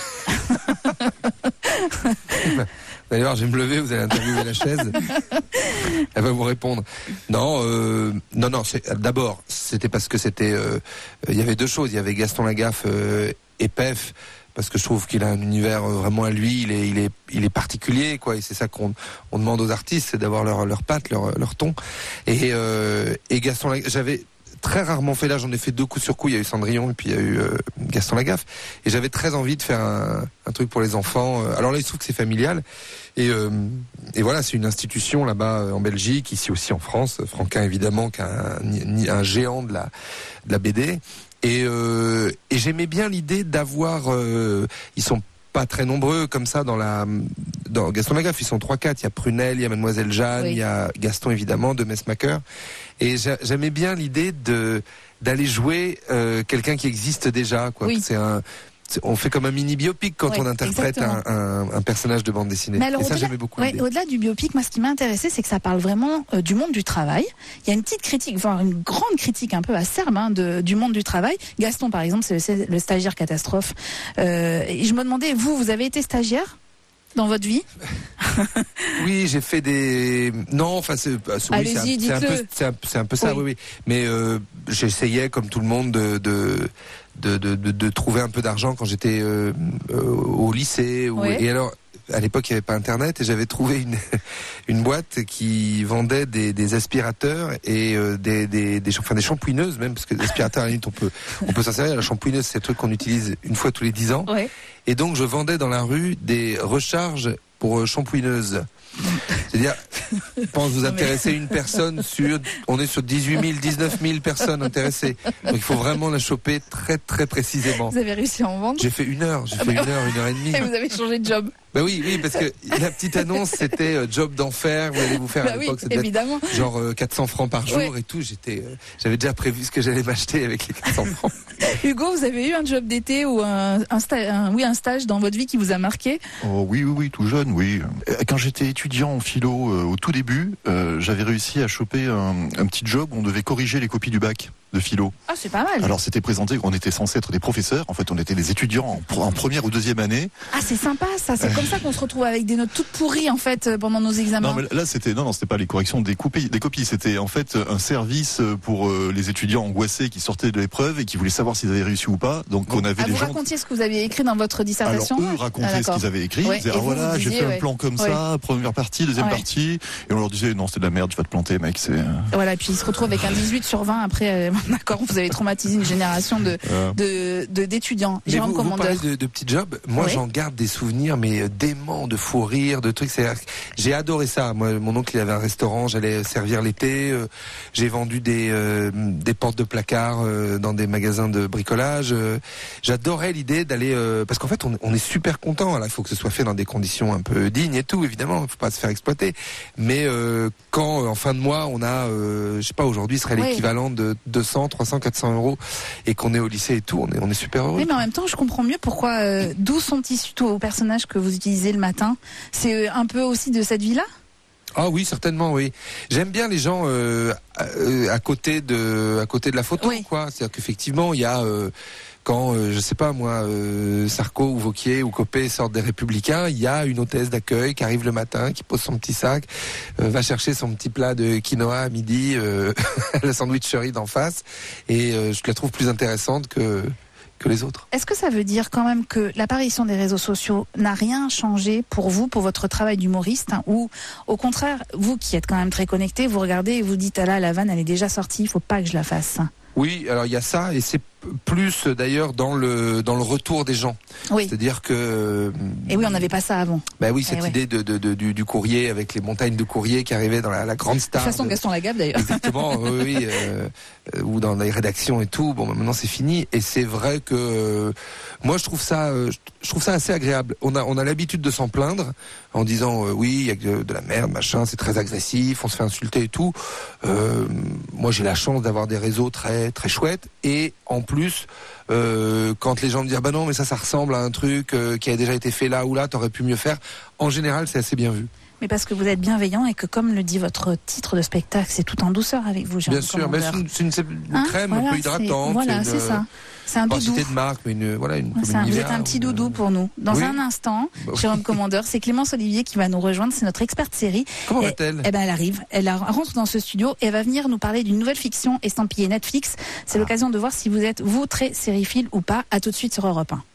Vous allez voir, je vais me lever, vous allez interviewer la chaise. Elle va vous répondre. Non, euh, non, non. C'est, d'abord, c'était parce que c'était. Euh, il y avait deux choses. Il y avait Gaston Lagaffe euh, et P E F. Parce que je trouve qu'il a un univers vraiment à lui. Il est, il est, il est particulier, quoi. Et c'est ça qu'on on demande aux artistes, c'est d'avoir leur, leur patte, leur, leur ton. Et, euh, et Gaston Lagaffe, j'avais très rarement fait. Là, j'en ai fait deux coups sur coup. Il y a eu Cendrillon et puis il y a eu euh, Gaston Lagaffe. Et j'avais très envie de faire un, un truc pour les enfants. Alors là, il se trouve que c'est familial. Et, euh, et voilà, c'est une institution là-bas en Belgique, ici aussi en France. Franquin, évidemment, qui est un, un géant de la, de la B D. Et, euh, et j'aimais bien l'idée d'avoir... Euh, ils sont pas très nombreux comme ça dans la dans Gaston Lagaffe, ils sont trois quatre, il y a Prunel, il y a Mademoiselle Jeanne, oui. Il y a Gaston évidemment de Messmacher, et j'aimais bien l'idée de d'aller jouer euh, quelqu'un qui existe déjà quoi. Oui. C'est un on fait comme un mini biopic quand ouais, on interprète un, un, un personnage de bande dessinée. Mais alors, et ça, j'aimais beaucoup. Ouais, au-delà du biopic, moi, ce qui m'a intéressé, c'est que ça parle vraiment euh, du monde du travail. Il y a une petite critique, voire une grande critique un peu acerbe hein, de, du monde du travail. Gaston, par exemple, c'est le, le stagiaire catastrophe. Euh, et je me demandais, vous, vous avez été stagiaire dans votre vie? Oui, j'ai fait des... Non, enfin, c'est, Allez-y, c'est, un, c'est, un, peu, c'est, un, c'est un peu ça, oui, oui. oui. Mais euh, j'essayais, comme tout le monde, de... de... De, de, de, de trouver un peu d'argent quand j'étais euh, euh, au lycée. Où, ouais. Et alors, à l'époque, il n'y avait pas Internet et j'avais trouvé une, une boîte qui vendait des, des aspirateurs et euh, des, des, des, enfin, des shampouineuses même, parce que l'aspirateur, à la limite, on peut, on peut s'en servir. La shampouineuse, c'est un truc qu'on utilise une fois tous les dix ans. Ouais. Et donc, je vendais dans la rue des recharges pour shampouineuses. C'est-à-dire, je pense vous intéresser une personne sur, on est sur dix-huit mille, dix-neuf mille personnes intéressées. Donc il faut vraiment la choper très très précisément. Vous avez réussi à en vendre? J'ai fait une heure, j'ai ah fait bah... une heure, une heure et demie. Et vous avez changé de job? Bah oui, oui, parce que la petite annonce c'était euh, job d'enfer, vous allez vous faire bah à l'époque, oui, évidemment. Genre euh, quatre cents francs par jour ouais. et tout. J'étais, euh, j'avais déjà prévu ce que j'allais m'acheter avec les quatre cents francs. Hugo, vous avez eu un job d'été ou un, un, sta- un, oui, un stage dans votre vie qui vous a marqué? Oh, oui, oui, oui, tout jeune, oui. Quand j'étais étudiant en philo, euh, au tout début, euh, j'avais réussi à choper un, un petit job où on devait corriger les copies du bac de philo. Ah, c'est pas mal. Alors, c'était présenté, on était censé être des professeurs. En fait, on était des étudiants en, en première ou deuxième année. Ah, c'est sympa, ça. C'est euh... comme ça qu'on se retrouve avec des notes toutes pourries, en fait, pendant nos examens. Non, mais là, c'était, non, non, c'était pas les corrections des copies, des copies. C'était, en fait, un service pour euh, les étudiants angoissés qui sortaient de l'épreuve et qui voulaient savoir s'ils avaient réussi ou pas. Donc, on avait ah, des vous gens. Vous racontiez ce que vous aviez écrit dans votre dissertation? Alors, eux racontaient ah, ce qu'ils avaient écrit. Ouais. Ils disaient, ah, voilà, j'ai fait ouais. un plan comme ouais. ça, première partie, deuxième ouais. partie. Et on leur disait, non, c'était de la merde, tu vas te planter, mec, c'est. Voilà, et puis ils se retrouvent avec un dix-huit sur vingt après, euh, d'accord, vous avez traumatisé une génération de, euh. de, de, d'étudiants. Mais vous, vous parlez de, de petits jobs. Moi, ouais. j'en garde des souvenirs, mais déments, de fou rire, de trucs. C'est, j'ai adoré ça. Moi, mon oncle, il avait un restaurant, j'allais servir l'été. Euh, j'ai vendu des, euh, des portes de placard euh, dans des magasins de bricolage. Euh, j'adorais l'idée d'aller, euh, parce qu'en fait, on, on est super content. Alors, il faut que ce soit fait dans des conditions un peu dignes et tout, évidemment. Il faut pas se faire exploiter. Mais euh, quand, en fin de mois, on a, euh, je sais pas, aujourd'hui, ce serait ouais. l'équivalent de deux cents, trois cents, quatre cents euros, et qu'on est au lycée et tout, on est, on est super heureux. Oui, mais en même temps, je comprends mieux pourquoi, euh, d'où sont issus tous vos personnages que vous utilisez le matin. C'est un peu aussi de cette vie-là? Ah oui, certainement, oui. J'aime bien les gens euh, à, à côté de, à côté de la photo, oui. quoi. C'est-à-dire qu'effectivement, il y a euh, quand, euh, je sais pas moi, euh, Sarko ou Wauquiez ou Copé sortent des Républicains, il y a une hôtesse d'accueil qui arrive le matin, qui pose son petit sac, euh, va chercher son petit plat de quinoa à midi euh, à la sandwicherie d'en face, et euh, je la trouve plus intéressante que que les autres. Est-ce que ça veut dire quand même que l'apparition des réseaux sociaux n'a rien changé pour vous, pour votre travail d'humoriste, hein, ou au contraire, vous qui êtes quand même très connecté, vous regardez et vous dites ah là, la vanne elle est déjà sortie, il faut pas que je la fasse. Oui, alors il y a ça, et c'est plus d'ailleurs dans le dans le retour des gens. Oui. C'est-à-dire que. Et oui, on n'avait pas ça avant. Ben oui, cette eh ouais. idée de, de, de du, du courrier avec les montagnes de courrier qui arrivaient dans la, la grande star. De toute façon, de... Gaston Lagaffe d'ailleurs. Exactement, oui, oui, euh, euh, ou dans les rédactions et tout. Bon, maintenant c'est fini. Et c'est vrai que euh, moi je trouve ça, euh, je trouve ça assez agréable. On a on a l'habitude de s'en plaindre en disant euh, oui, il y a de, de la merde, machin, c'est très agressif, on se fait insulter et tout. Euh, moi j'ai la chance d'avoir des réseaux très très chouettes, et en plus. Euh, quand les gens me disent bah non mais ça ça ressemble à un truc euh, qui a déjà été fait là ou là, t'aurais pu mieux faire, en général c'est assez bien vu. Mais parce que vous êtes bienveillant et que, comme le dit votre titre de spectacle, c'est tout en douceur avec vous, Jean. Bien sûr, mais c'est une, c'est une, c'est une hein crème voilà, un peu hydratante. C'est, voilà, c'est, une, c'est ça. C'est un doudou. Pas de marque, mais une, voilà, une c'est un, vous êtes un petit doudou pour nous. Dans oui. un instant, bah, Jérôme oui. Commandeur, c'est Clémence Olivier qui va nous rejoindre. C'est notre experte série. Comment et, va-t-elle? Eh ben, elle arrive. Elle rentre dans ce studio et elle va venir nous parler d'une nouvelle fiction estampillée Netflix. C'est ah. l'occasion de voir si vous êtes, vous, très sériephile ou pas. À tout de suite sur Europe un.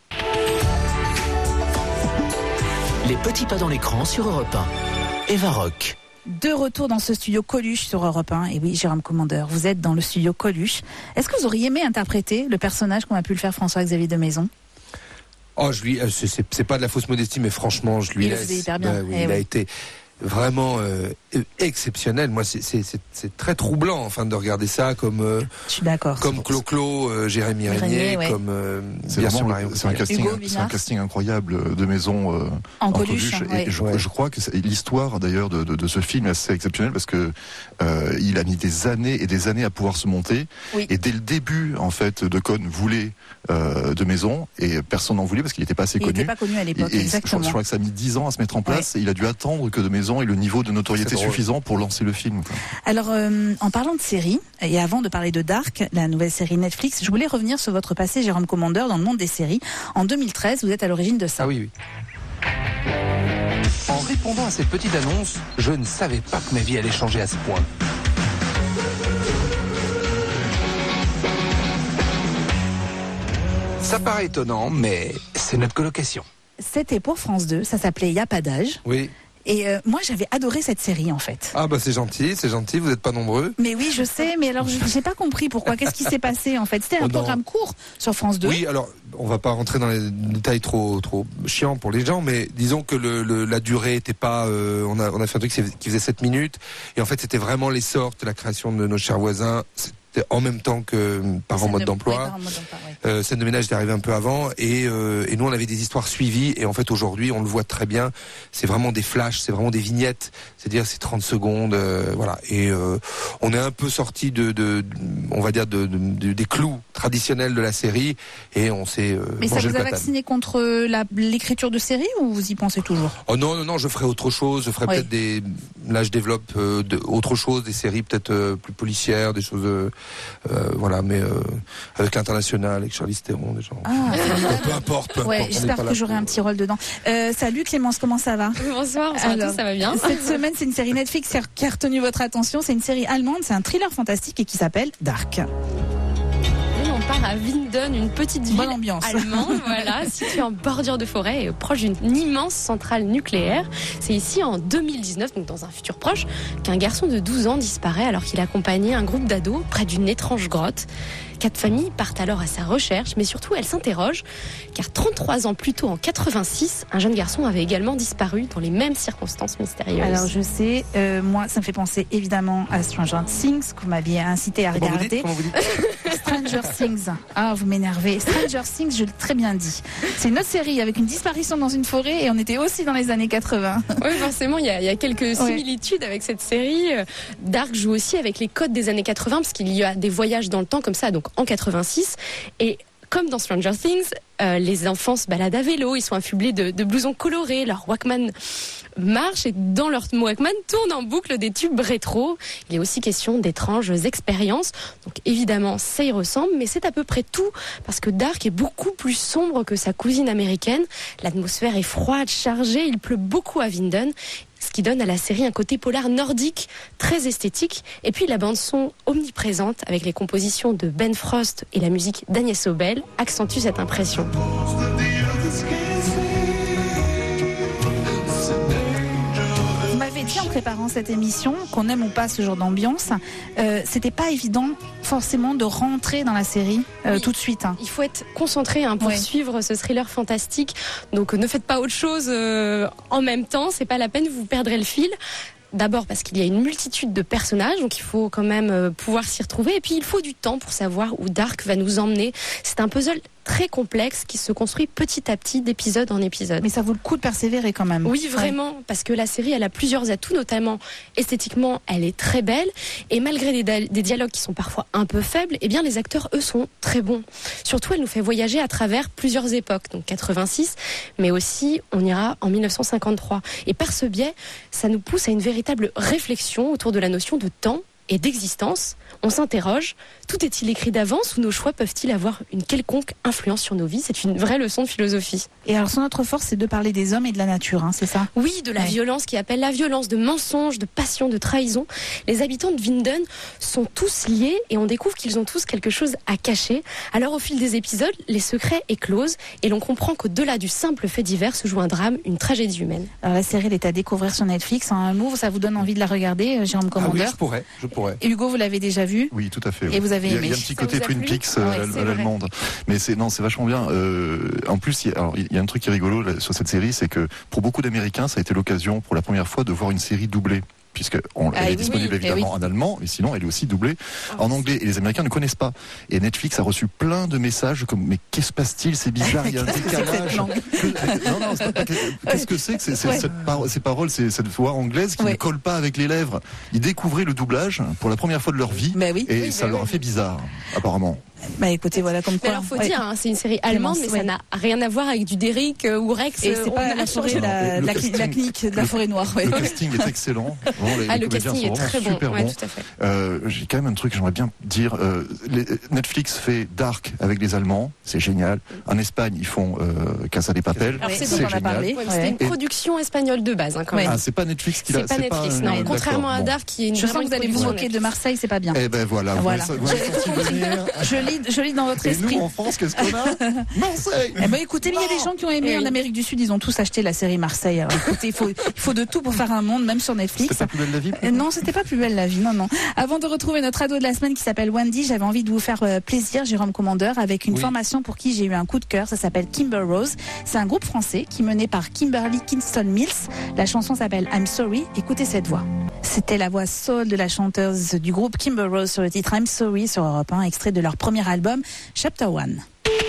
Les petits pas dans l'écran sur Europe un. Eva Rock. De retour dans ce studio Coluche sur Europe un. Et oui, Jérôme Commandeur, vous êtes dans le studio Coluche. Est-ce que vous auriez aimé interpréter le personnage qu'ont pu le faire François-Xavier de Maison ? Oh, je lui, c'est, c'est, c'est pas de la fausse modestie, mais franchement, je lui il laisse. Hyper bien. Bah, oui, eh il oui. a été vraiment euh, exceptionnel. Moi, c'est, c'est, c'est, c'est très troublant, enfin, de regarder ça comme. Euh, je suis d'accord. Comme Clo-Clo, euh, Jérémy Régnier, ouais. comme. Euh, c'est bien sûr, sûr, Marion, c'est un casting, Hugo, c'est un casting incroyable de Maison euh, en, en Coluche. Coluche. Ouais. Et je, ouais. je crois que l'histoire d'ailleurs de, de, de ce film est assez exceptionnelle parce que euh, il a mis des années et des années à pouvoir se monter. Oui. Et dès le début, en fait, de Cohn voulait euh, de Maison et personne n'en voulait parce qu'il n'était pas assez il connu. Il n'était pas connu à l'époque. Et, et exactement. Je, je crois que ça a mis dix ans à se mettre en place. Ouais. Et il a dû attendre que de Maison ait le niveau de notoriété suffisant pour lancer le film. Quoi. Alors, euh, en parlant de séries, et avant de parler de Dark, la nouvelle série Netflix, je voulais revenir sur votre passé, Jérôme Commandeur, dans le monde des séries. En deux mille treize, vous êtes à l'origine de ça. Ah oui, oui. En répondant à cette petite annonce, je ne savais pas que ma vie allait changer à ce point. Ça paraît étonnant, mais c'est notre colocation. C'était pour France deux, ça s'appelait Y a pas d'âge. Oui. Et euh, moi, j'avais adoré cette série, en fait. Ah bah c'est gentil, c'est gentil, vous n'êtes pas nombreux. Mais oui, je sais, mais alors je j'ai pas compris pourquoi. Qu'est-ce qui s'est passé, en fait ? C'était un oh, programme court sur France deux. Oui, alors on va pas rentrer dans les détails trop trop chiants pour les gens, mais disons que le, le la durée était pas. Euh, on a on a fait un truc qui faisait sept minutes, et en fait c'était vraiment l'essor de la création de Nos chers voisins. C'était en même temps que Par en mode d'emploi. Oui, oui. euh, Scène de ménage est arrivé un peu avant, et, euh, et nous on avait des histoires suivies, et en fait aujourd'hui on le voit très bien, c'est vraiment des flashs, c'est vraiment des vignettes, c'est-à-dire c'est trente secondes, euh, voilà, et euh, on est un peu sorti de, de, de on va dire de, de, de, des clous traditionnels de la série, et on s'est euh, mais ça vous a vacciné contre la, l'écriture de série, ou vous y pensez toujours ? Oh non non non, je ferai autre chose, je ferai oui. peut-être des, là je développe euh, de, autre chose, des séries peut-être euh, plus policières, des choses euh, Euh, voilà, mais euh, avec l'international, avec Charlize Theron, des gens. Ah, peu importe, peu ouais, importe. J'espère que j'aurai un petit rôle dedans. Euh, salut Clémence, comment ça va ? Bonsoir, bonsoir Alors, à tous, ça va bien. Cette semaine, c'est une série Netflix qui a retenu votre attention. C'est une série allemande, c'est un thriller fantastique et qui s'appelle Dark. On part à Winden, une petite ville Bonne ambiance. allemande, voilà, située en bordure de forêt et proche d'une immense centrale nucléaire. C'est ici en deux mille dix-neuf, donc dans un futur proche, qu'un garçon de douze ans disparaît alors qu'il accompagnait un groupe d'ados près d'une étrange grotte. Quatre familles partent alors à sa recherche, mais surtout elles s'interrogent, car trente-trois ans plus tôt, en quatre-vingt-six, un jeune garçon avait également disparu dans les mêmes circonstances mystérieuses. Alors je sais, euh, moi ça me fait penser évidemment à Stranger Things, que vous m'aviez incité à Comment regarder. Vous dites, vous dites Stranger Things, ah vous m'énervez. Stranger Things, je l'ai très bien dit. C'est une autre série avec une disparition dans une forêt, et on était aussi dans les années quatre-vingts. Oui, forcément, il y, y a quelques similitudes ouais. avec cette série. Dark joue aussi avec les codes des années quatre-vingts, parce qu'il y a des voyages dans le temps comme ça, donc en quatre-vingt-six, et comme dans Stranger Things, euh, les enfants se baladent à vélo, ils sont affublés de, de blousons colorés, leur Walkman marche, et dans leur Walkman tourne en boucle des tubes rétro. Il est aussi question d'étranges expériences, donc évidemment ça y ressemble, mais c'est à peu près tout, parce que Dark est beaucoup plus sombre que sa cousine américaine. L'atmosphère est froide, chargée, il pleut beaucoup à Winden, ce qui donne à la série un côté polar nordique, très esthétique. Et puis la bande-son omniprésente, avec les compositions de Ben Frost et la musique d'Agnès Obel, accentue cette impression. Vous m'avez dit en préparant cette émission, qu'on aime ou pas ce genre d'ambiance, euh, c'était pas évident forcément de rentrer dans la série euh, oui. tout de suite. Hein. Il faut être concentré hein, pour ouais. suivre ce thriller fantastique. Donc ne faites pas autre chose euh, en même temps, c'est pas la peine, vous perdrez le fil. D'abord parce qu'il y a une multitude de personnages, donc il faut quand même euh, pouvoir s'y retrouver. Et puis il faut du temps pour savoir où Dark va nous emmener. C'est un puzzle très complexe qui se construit petit à petit d'épisode en épisode. Mais ça vaut le coup de persévérer quand même. Oui, vraiment, ouais. parce que la série, elle a plusieurs atouts, notamment esthétiquement, elle est très belle. Et malgré des, des dialogues qui sont parfois un peu faibles, eh bien les acteurs, eux, sont très bons. Surtout, elle nous fait voyager à travers plusieurs époques, donc quatre-vingt-six, mais aussi on ira en mille neuf cent cinquante-trois. Et par ce biais, ça nous pousse à une véritable réflexion autour de la notion de temps et d'existence. On s'interroge, tout est-il écrit d'avance ou nos choix peuvent-ils avoir une quelconque influence sur nos vies? C'est une vraie leçon de philosophie. Et alors son autre force, c'est de parler des hommes et de la nature, hein, c'est ça? Oui, de la ouais. violence qui appelle la violence, de mensonges, de passion, de trahison. Les habitants de Winden sont tous liés et on découvre qu'ils ont tous quelque chose à cacher. Alors au fil des épisodes, les secrets éclosent et l'on comprend qu'au-delà du simple fait divers se joue un drame, une tragédie humaine. Alors la série elle est à découvrir sur Netflix. En un mot, ça vous donne envie de la regarder, Jérôme Commandeur? Ah oui, je pourrais, je pourrais. Et Hugo, vous l'avez déjà vu? Oui, tout à fait. Et oui. vous avez aimé? Il y a, il y a un petit ça côté Twin Peaks euh, ouais, à l'allemande. Mais c'est non, c'est vachement bien. Euh, en plus, il y, a, alors, il y a un truc qui est rigolo là, sur cette série, c'est que pour beaucoup d'Américains, ça a été l'occasion pour la première fois de voir une série doublée. Puisque on, ah, elle est oui, disponible oui, évidemment oui. en allemand, mais sinon elle est aussi doublée oh, en anglais. Et les Américains ne connaissent pas. Et Netflix a reçu plein de messages comme mais qu'est-ce qui se passe-t-il? C'est bizarre, il y a un décalage. Que, non, non, c'est pas, qu'est-ce que c'est que c'est, c'est, ouais. cette par, ces paroles, c'est cette voix anglaise qui ouais. ne colle pas avec les lèvres. Ils découvraient le doublage pour la première fois de leur vie, bah oui. et oui, ça bah leur oui. a fait bizarre, apparemment. Bah écoutez, voilà comme quoi. Mais alors faut ouais. dire, hein, c'est une série allemande, mais ouais. ça n'a rien à voir avec du Derrick euh, ou Rex. Et c'est pas la forêt, de la, la, casting, la clinique de la forêt noire. Ouais. Le casting est excellent. Bon, les, ah, les le casting est très bon. Super ouais, bon. Tout à fait. Euh, j'ai quand même un truc que j'aimerais bien dire. Euh, les, Netflix fait Dark avec les Allemands, c'est génial. En Espagne, ils font euh, Casa de Papel, alors, c'est, c'est génial. Parlé, ouais, c'était une production espagnole de base, hein, quand même. Ah, c'est pas Netflix qui l'a. C'est pas c'est Netflix, pas, non. euh, Contrairement à Dark, qui est une. Je sens que vous allez vous moquer de Marseille, c'est pas bien. Eh ben voilà. Voilà. Vous vous je lis, je lis dans votre et esprit. Nous, en France, qu'est-ce qu'on a? Marseille. Eh ben écoutez, il y a des gens qui ont aimé oui. en Amérique du Sud, ils ont tous acheté la série Marseille. Alors écoutez, il faut, il faut de tout pour faire un monde, même sur Netflix. C'était pas Plus belle la vie? euh, Non, c'était pas Plus belle la vie, non, non. Avant de retrouver notre ado de la semaine qui s'appelle Wendy, j'avais envie de vous faire euh, plaisir, Jérôme Commandeur, avec une oui. formation pour qui j'ai eu un coup de cœur. Ça s'appelle Kimber Rose. C'est un groupe français qui est mené par Kimberly Kingston Mills. La chanson s'appelle I'm Sorry. Écoutez cette voix. C'était la voix soul de la chanteuse du groupe Kimber Rose sur le titre I'm Sorry sur Europe un, extrait de leur premier album Chapter One.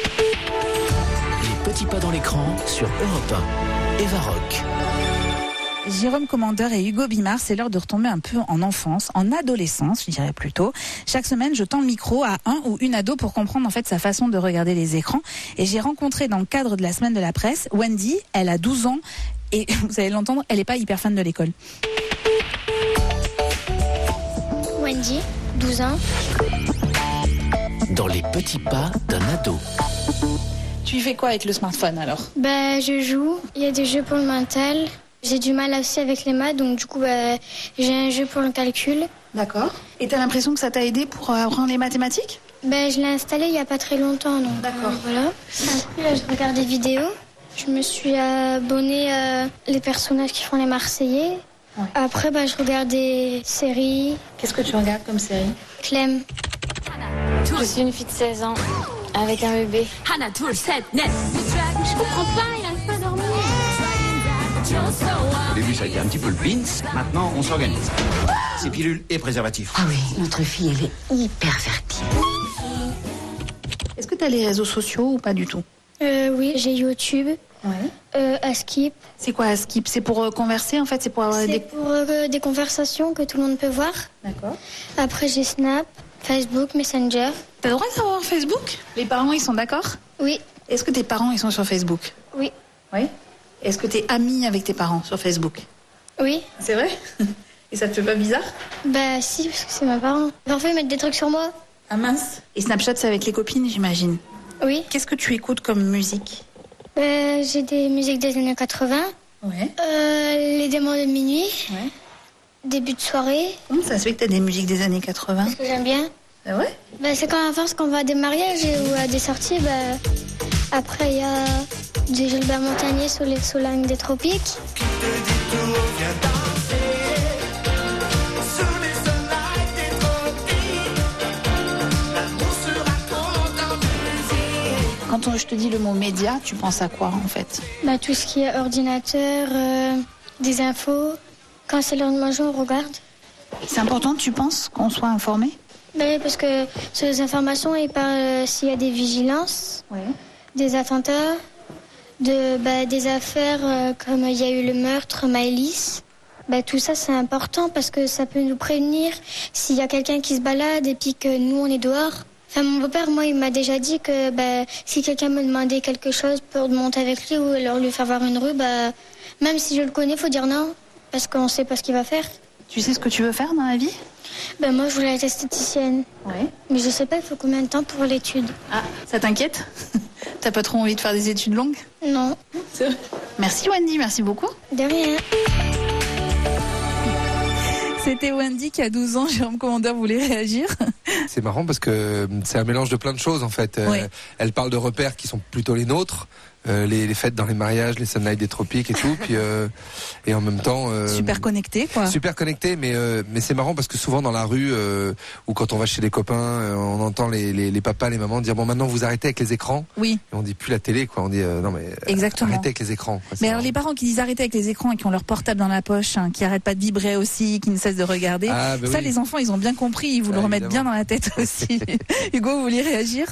Les petits pas dans l'écran sur Europe un. Eva Rock. Jérôme Commandeur et Hugo Bimard, c'est l'heure de retomber un peu en enfance, en adolescence, je dirais plutôt. Chaque semaine, je tends le micro à un ou une ado pour comprendre en fait sa façon de regarder les écrans. Et j'ai rencontré dans le cadre de la semaine de la presse, Wendy, elle a douze ans et vous allez l'entendre, elle n'est pas hyper fan de l'école. Wendy, douze ans. Dans les petits pas d'un ado. Tu fais quoi avec le smartphone alors? Bah, je joue, il y a des jeux pour le mental. J'ai du mal aussi avec les maths, donc du coup, bah, j'ai un jeu pour le calcul. D'accord. Et t'as l'impression que ça t'a aidé pour apprendre les mathématiques? Bah, je l'ai installé il n'y a pas très longtemps, donc d'accord. Euh, voilà. Après, là, je regarde des vidéos. Je me suis abonnée à les personnages qui font les Marseillais. Ouais. Après, bah, je regarde des séries. Qu'est-ce que tu regardes comme série? Clem. Je suis une fille de seize ans, avec un bébé. Hannah, tour sept, net. Je comprends pas, il n'arrive pas à dormir. Au début, ça a été un petit peu le pince. Maintenant, on s'organise. C'est pilules et préservatifs. Ah oui, notre fille, elle est hyper fertile. Est-ce que tu as les réseaux sociaux ou pas du tout? euh, Oui, j'ai YouTube. Ouais. Euh, Askip. C'est quoi Askip? C'est pour euh, converser en fait? C'est pour avoir C'est des... pour euh, des conversations que tout le monde peut voir. D'accord. Après, j'ai Snap, Facebook, Messenger. T'as le droit d'avoir Facebook? Les parents, ils sont d'accord? Oui. Est-ce que tes parents, ils sont sur Facebook? Oui. Oui. Est-ce que t'es amie avec tes parents sur Facebook? Oui. C'est vrai? Et ça te fait pas bizarre? Bah si, parce que c'est mes parents. Parfois, ils mettent des trucs sur moi. Ah mince. Et Snapchat, c'est avec les copines, j'imagine? Oui. Qu'est-ce que tu écoutes comme musique? Bah, j'ai des musiques des années quatre-vingts. Ouais. Euh, les démons de minuit. Ouais. Début de soirée. Comment ça se fait que t'as des musiques des années quatre-vingts? Parce que j'aime bien. Ah ouais? Bah, c'est quand à force qu'on va à des mariages ou à des sorties, bah, après il y a du Gilbert Montagnier sur les Solanges des tropiques. Qui te dit tout, viens danser sur les soleils des tropiques. L'amour sera content de musique. Quand on, je te dis le mot média, tu penses à quoi en fait? Bah, tout ce qui est ordinateur, euh, des infos. Quand c'est l'heure de manger, on regarde. C'est important, tu penses, qu'on soit informé? Bah oui, parce que sur les informations, il parle euh, s'il y a des vigilances, ouais. Des attentats, de, bah, des affaires euh, comme il y a eu le meurtre, Maëlys. Bah, tout ça, c'est important parce que ça peut nous prévenir s'il y a quelqu'un qui se balade et puis que nous, on est dehors. Enfin, mon beau-père, moi, il m'a déjà dit que bah, si quelqu'un me demandait quelque chose pour monter avec lui ou alors lui faire voir une rue, bah, même si je le connais, il faut dire non parce qu'on ne sait pas ce qu'il va faire. Tu sais ce que tu veux faire dans la vie? Ben moi, je voulais être esthéticienne. Ouais. Mais je sais pas, il faut combien de temps pour l'étude. Ah, ça t'inquiète? T'as pas trop envie de faire des études longues? Non. C'est vrai. Merci Wendy, merci beaucoup. De rien. C'était Wendy qui a douze ans. Jérôme Commandeur voulait réagir. C'est marrant parce que c'est un mélange de plein de choses en fait. Ouais. Euh, elle parle de repères qui sont plutôt les nôtres. Euh, les, les fêtes dans les mariages, les sunlight des tropiques et tout, puis euh, et en même temps euh, super connecté quoi. Super connecté, mais euh, mais c'est marrant parce que souvent dans la rue euh, ou quand on va chez les copains, euh, on entend les, les les papas, les mamans dire bon maintenant vous arrêtez avec les écrans. Oui. Et on dit plus la télé quoi, on dit euh, non mais exactement. Arrêtez avec les écrans. Quoi, mais alors les parents qui disent arrêtez avec les écrans et qui ont leur portable dans la poche, hein, qui arrêtent pas de vibrer aussi, qui ne cessent de regarder. Ah, bah ça oui. les enfants ils ont bien compris, ils vous le ah, remettent évidemment. bien dans la tête aussi. Hugo, vous voulez réagir?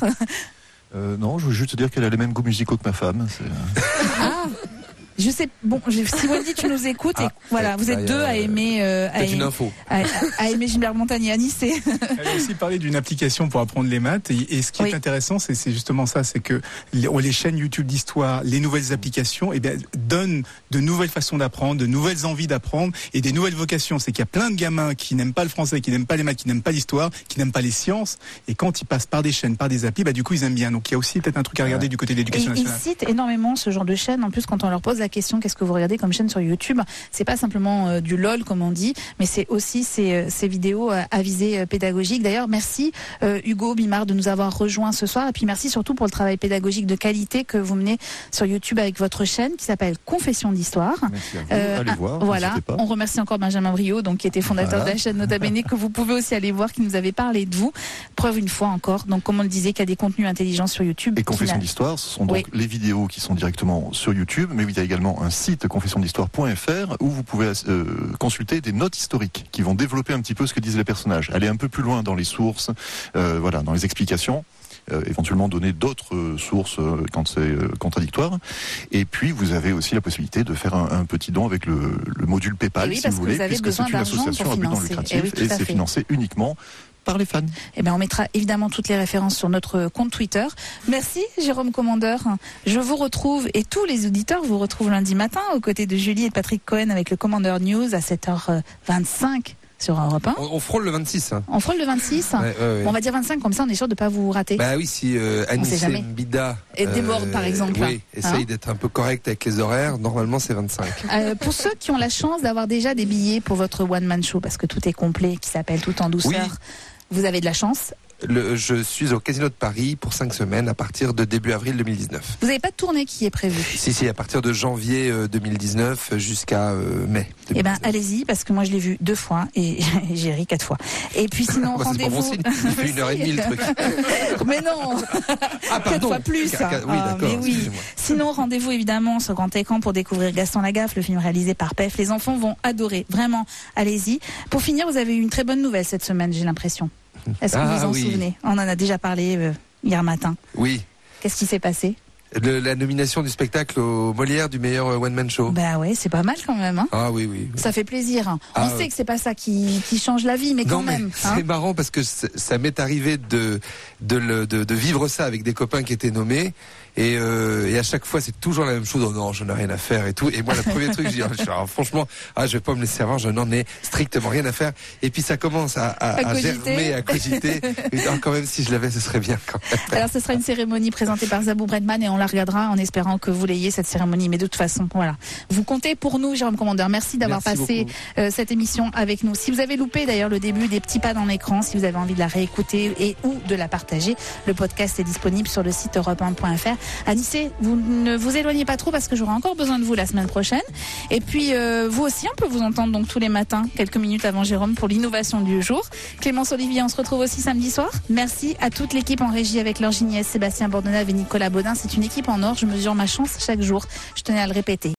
Euh, non, je veux juste te dire qu'elle a les mêmes goûts musicaux que ma femme. C'est... Ah, je sais. Bon, je, si Wendy, tu nous écoutes, et Ah, voilà, ouais, vous êtes bah, deux y a, à aimer, euh, à, peut-être une aimer info. à, à aimer Gilbert Montagny et Annie, c'est. Elle a aussi parlé d'une application pour apprendre les maths. Et, et ce qui Oui. est intéressant, c'est, c'est justement ça, c'est que les, les chaînes YouTube d'histoire, les nouvelles applications, eh bien, donnent de nouvelles façons d'apprendre, de nouvelles envies d'apprendre et des nouvelles vocations. C'est qu'il y a plein de gamins qui n'aiment pas le français, qui n'aiment pas les maths, qui n'aiment pas l'histoire, qui n'aiment pas les sciences. Et quand ils passent par des chaînes, par des applis, bah, du coup, ils aiment bien. Donc, il y a aussi peut-être un truc à regarder du côté de Et l'éducation ils nationale. citent énormément ce genre de chaîne. En plus, quand on leur pose la question, qu'est-ce que vous regardez comme chaîne sur YouTube, c'est pas simplement euh, du lol comme on dit, mais c'est aussi ces, euh, ces vidéos euh, à visée euh, pédagogique. D'ailleurs, merci euh, Hugo Bimard de nous avoir rejoints ce soir. Et puis merci surtout pour le travail pédagogique de qualité que vous menez sur YouTube avec votre chaîne qui s'appelle Confession d'Histoire. Merci à vous. Allez ah, voir, voilà. n'hésitez pas. On remercie encore Benjamin Briot, donc qui était fondateur Voilà. de la chaîne Nota Bene, que vous pouvez aussi aller voir, qui nous avait parlé de vous. Preuve une fois encore. Donc, comme on le disait, qu'il y a des contenus intelligents sur YouTube. Et Confession Qui n'a- d'Histoire, ce sont donc Oui. les vidéos qui sont directement sur YouTube, mais il y a également un site confession d'histoire point f r où vous pouvez euh, consulter des notes historiques qui vont développer un petit peu ce que disent les personnages, aller un peu plus loin dans les sources, euh, voilà, dans les explications. Euh, éventuellement donner d'autres euh, sources euh, quand c'est euh, contradictoire. Et puis vous avez aussi la possibilité de faire un, un petit don avec le, le module PayPal, Et oui, si parce vous que voulez, vous avez puisque besoin c'est une d'argent association pour à but non financer. lucratif Eh oui, tout et à c'est fait. financé uniquement par les fans. Eh ben, on mettra évidemment toutes les références sur notre compte Twitter. Merci Jérôme Commandeur. Je vous retrouve et tous les auditeurs vous retrouvent lundi matin aux côtés de Julie et de Patrick Cohen avec le Commandeur News à sept heures vingt-cinq sur Europe un. On, on frôle le vingt-six. Hein. On frôle le vingt-six. Ouais, ouais, ouais. Bon, on va dire vingt-cinq, comme ça on est sûr de ne pas vous rater. Bah oui, si euh, On sait Anissé jamais. Mbida Et déborde, par exemple, oui, hein. essaye d'être un peu correct avec les horaires. Normalement, c'est vingt-cinq. Euh, pour ceux qui ont la chance d'avoir déjà des billets pour votre one-man show, parce que tout est complet, qui s'appelle Tout en douceur, Oui. vous avez de la chance. Le, je suis au Casino de Paris pour cinq semaines à partir de début avril deux mille dix-neuf. Vous n'avez pas de tournée qui est prévue. Si, si, à partir de janvier euh, deux mille dix-neuf jusqu'à euh, mai. Eh ben, allez-y, parce que moi je l'ai vu deux fois et j'ai ri quatre fois. Et puis sinon, Bah, c'est pas bon rendez-vous. signe. Il fait une heure et demie le truc. Mais non, Ah, quatre pardon. fois plus. Quatre- hein. oui, Ah, d'accord, mais oui. excusez-moi. Sinon, rendez-vous évidemment sur grand écran pour découvrir Gaston Lagaffe, le film réalisé par P E F. Les enfants vont adorer, vraiment. Allez-y. Pour finir, vous avez eu une très bonne nouvelle cette semaine, j'ai l'impression. Est-ce que Ah, vous en oui. souvenez? On en a déjà parlé euh, hier matin. Oui. Qu'est-ce qui s'est passé? Le- la nomination du spectacle au Molière du meilleur euh, one-man show. Bah ouais, c'est pas mal quand même. Hein. Ah oui, oui. Ça fait plaisir. hein. Ah, On sait ouais. que c'est pas ça qui, qui change la vie, mais quand Non, mais même. hein. c'est marrant parce que c'est- ça m'est arrivé de de, le, de de vivre ça avec des copains qui étaient nommés et, euh, et à chaque fois c'est toujours la même chose. Oh non, je n'ai rien à faire et tout. Et moi, le premier truc, je dis ah, alors, franchement, ah, je vais pas me laisser avoir, je n'en ai strictement rien à faire. Et puis ça commence à, à, À à cogiter. germer, à cogiter. Et ah, quand même, si je l'avais, ce serait bien. Quand même. Alors ce sera une cérémonie présentée par Zabou Bredman et on la regardera en espérant que vous l'ayez cette cérémonie. Mais de toute façon, voilà. Vous comptez pour nous, Jérôme Commandeur. Merci d'avoir Merci passé beaucoup. euh, cette émission avec nous. Si vous avez loupé d'ailleurs le début des petits pas dans l'écran, si vous avez envie de la réécouter et ou de la partager, le podcast est disponible sur le site europe un point f r. Anissé, vous ne vous éloignez pas trop parce que j'aurai encore besoin de vous la semaine prochaine. Et puis euh, vous aussi, on peut vous entendre donc tous les matins, quelques minutes avant Jérôme pour l'innovation du jour. Clémence Olivier, on se retrouve aussi samedi soir. Merci à toute l'équipe en régie avec Laure Gignès, Sébastien Bordonnave et Nicolas Baudin. C'est une équipe en or. Je mesure ma chance chaque jour. Je tenais à le répéter.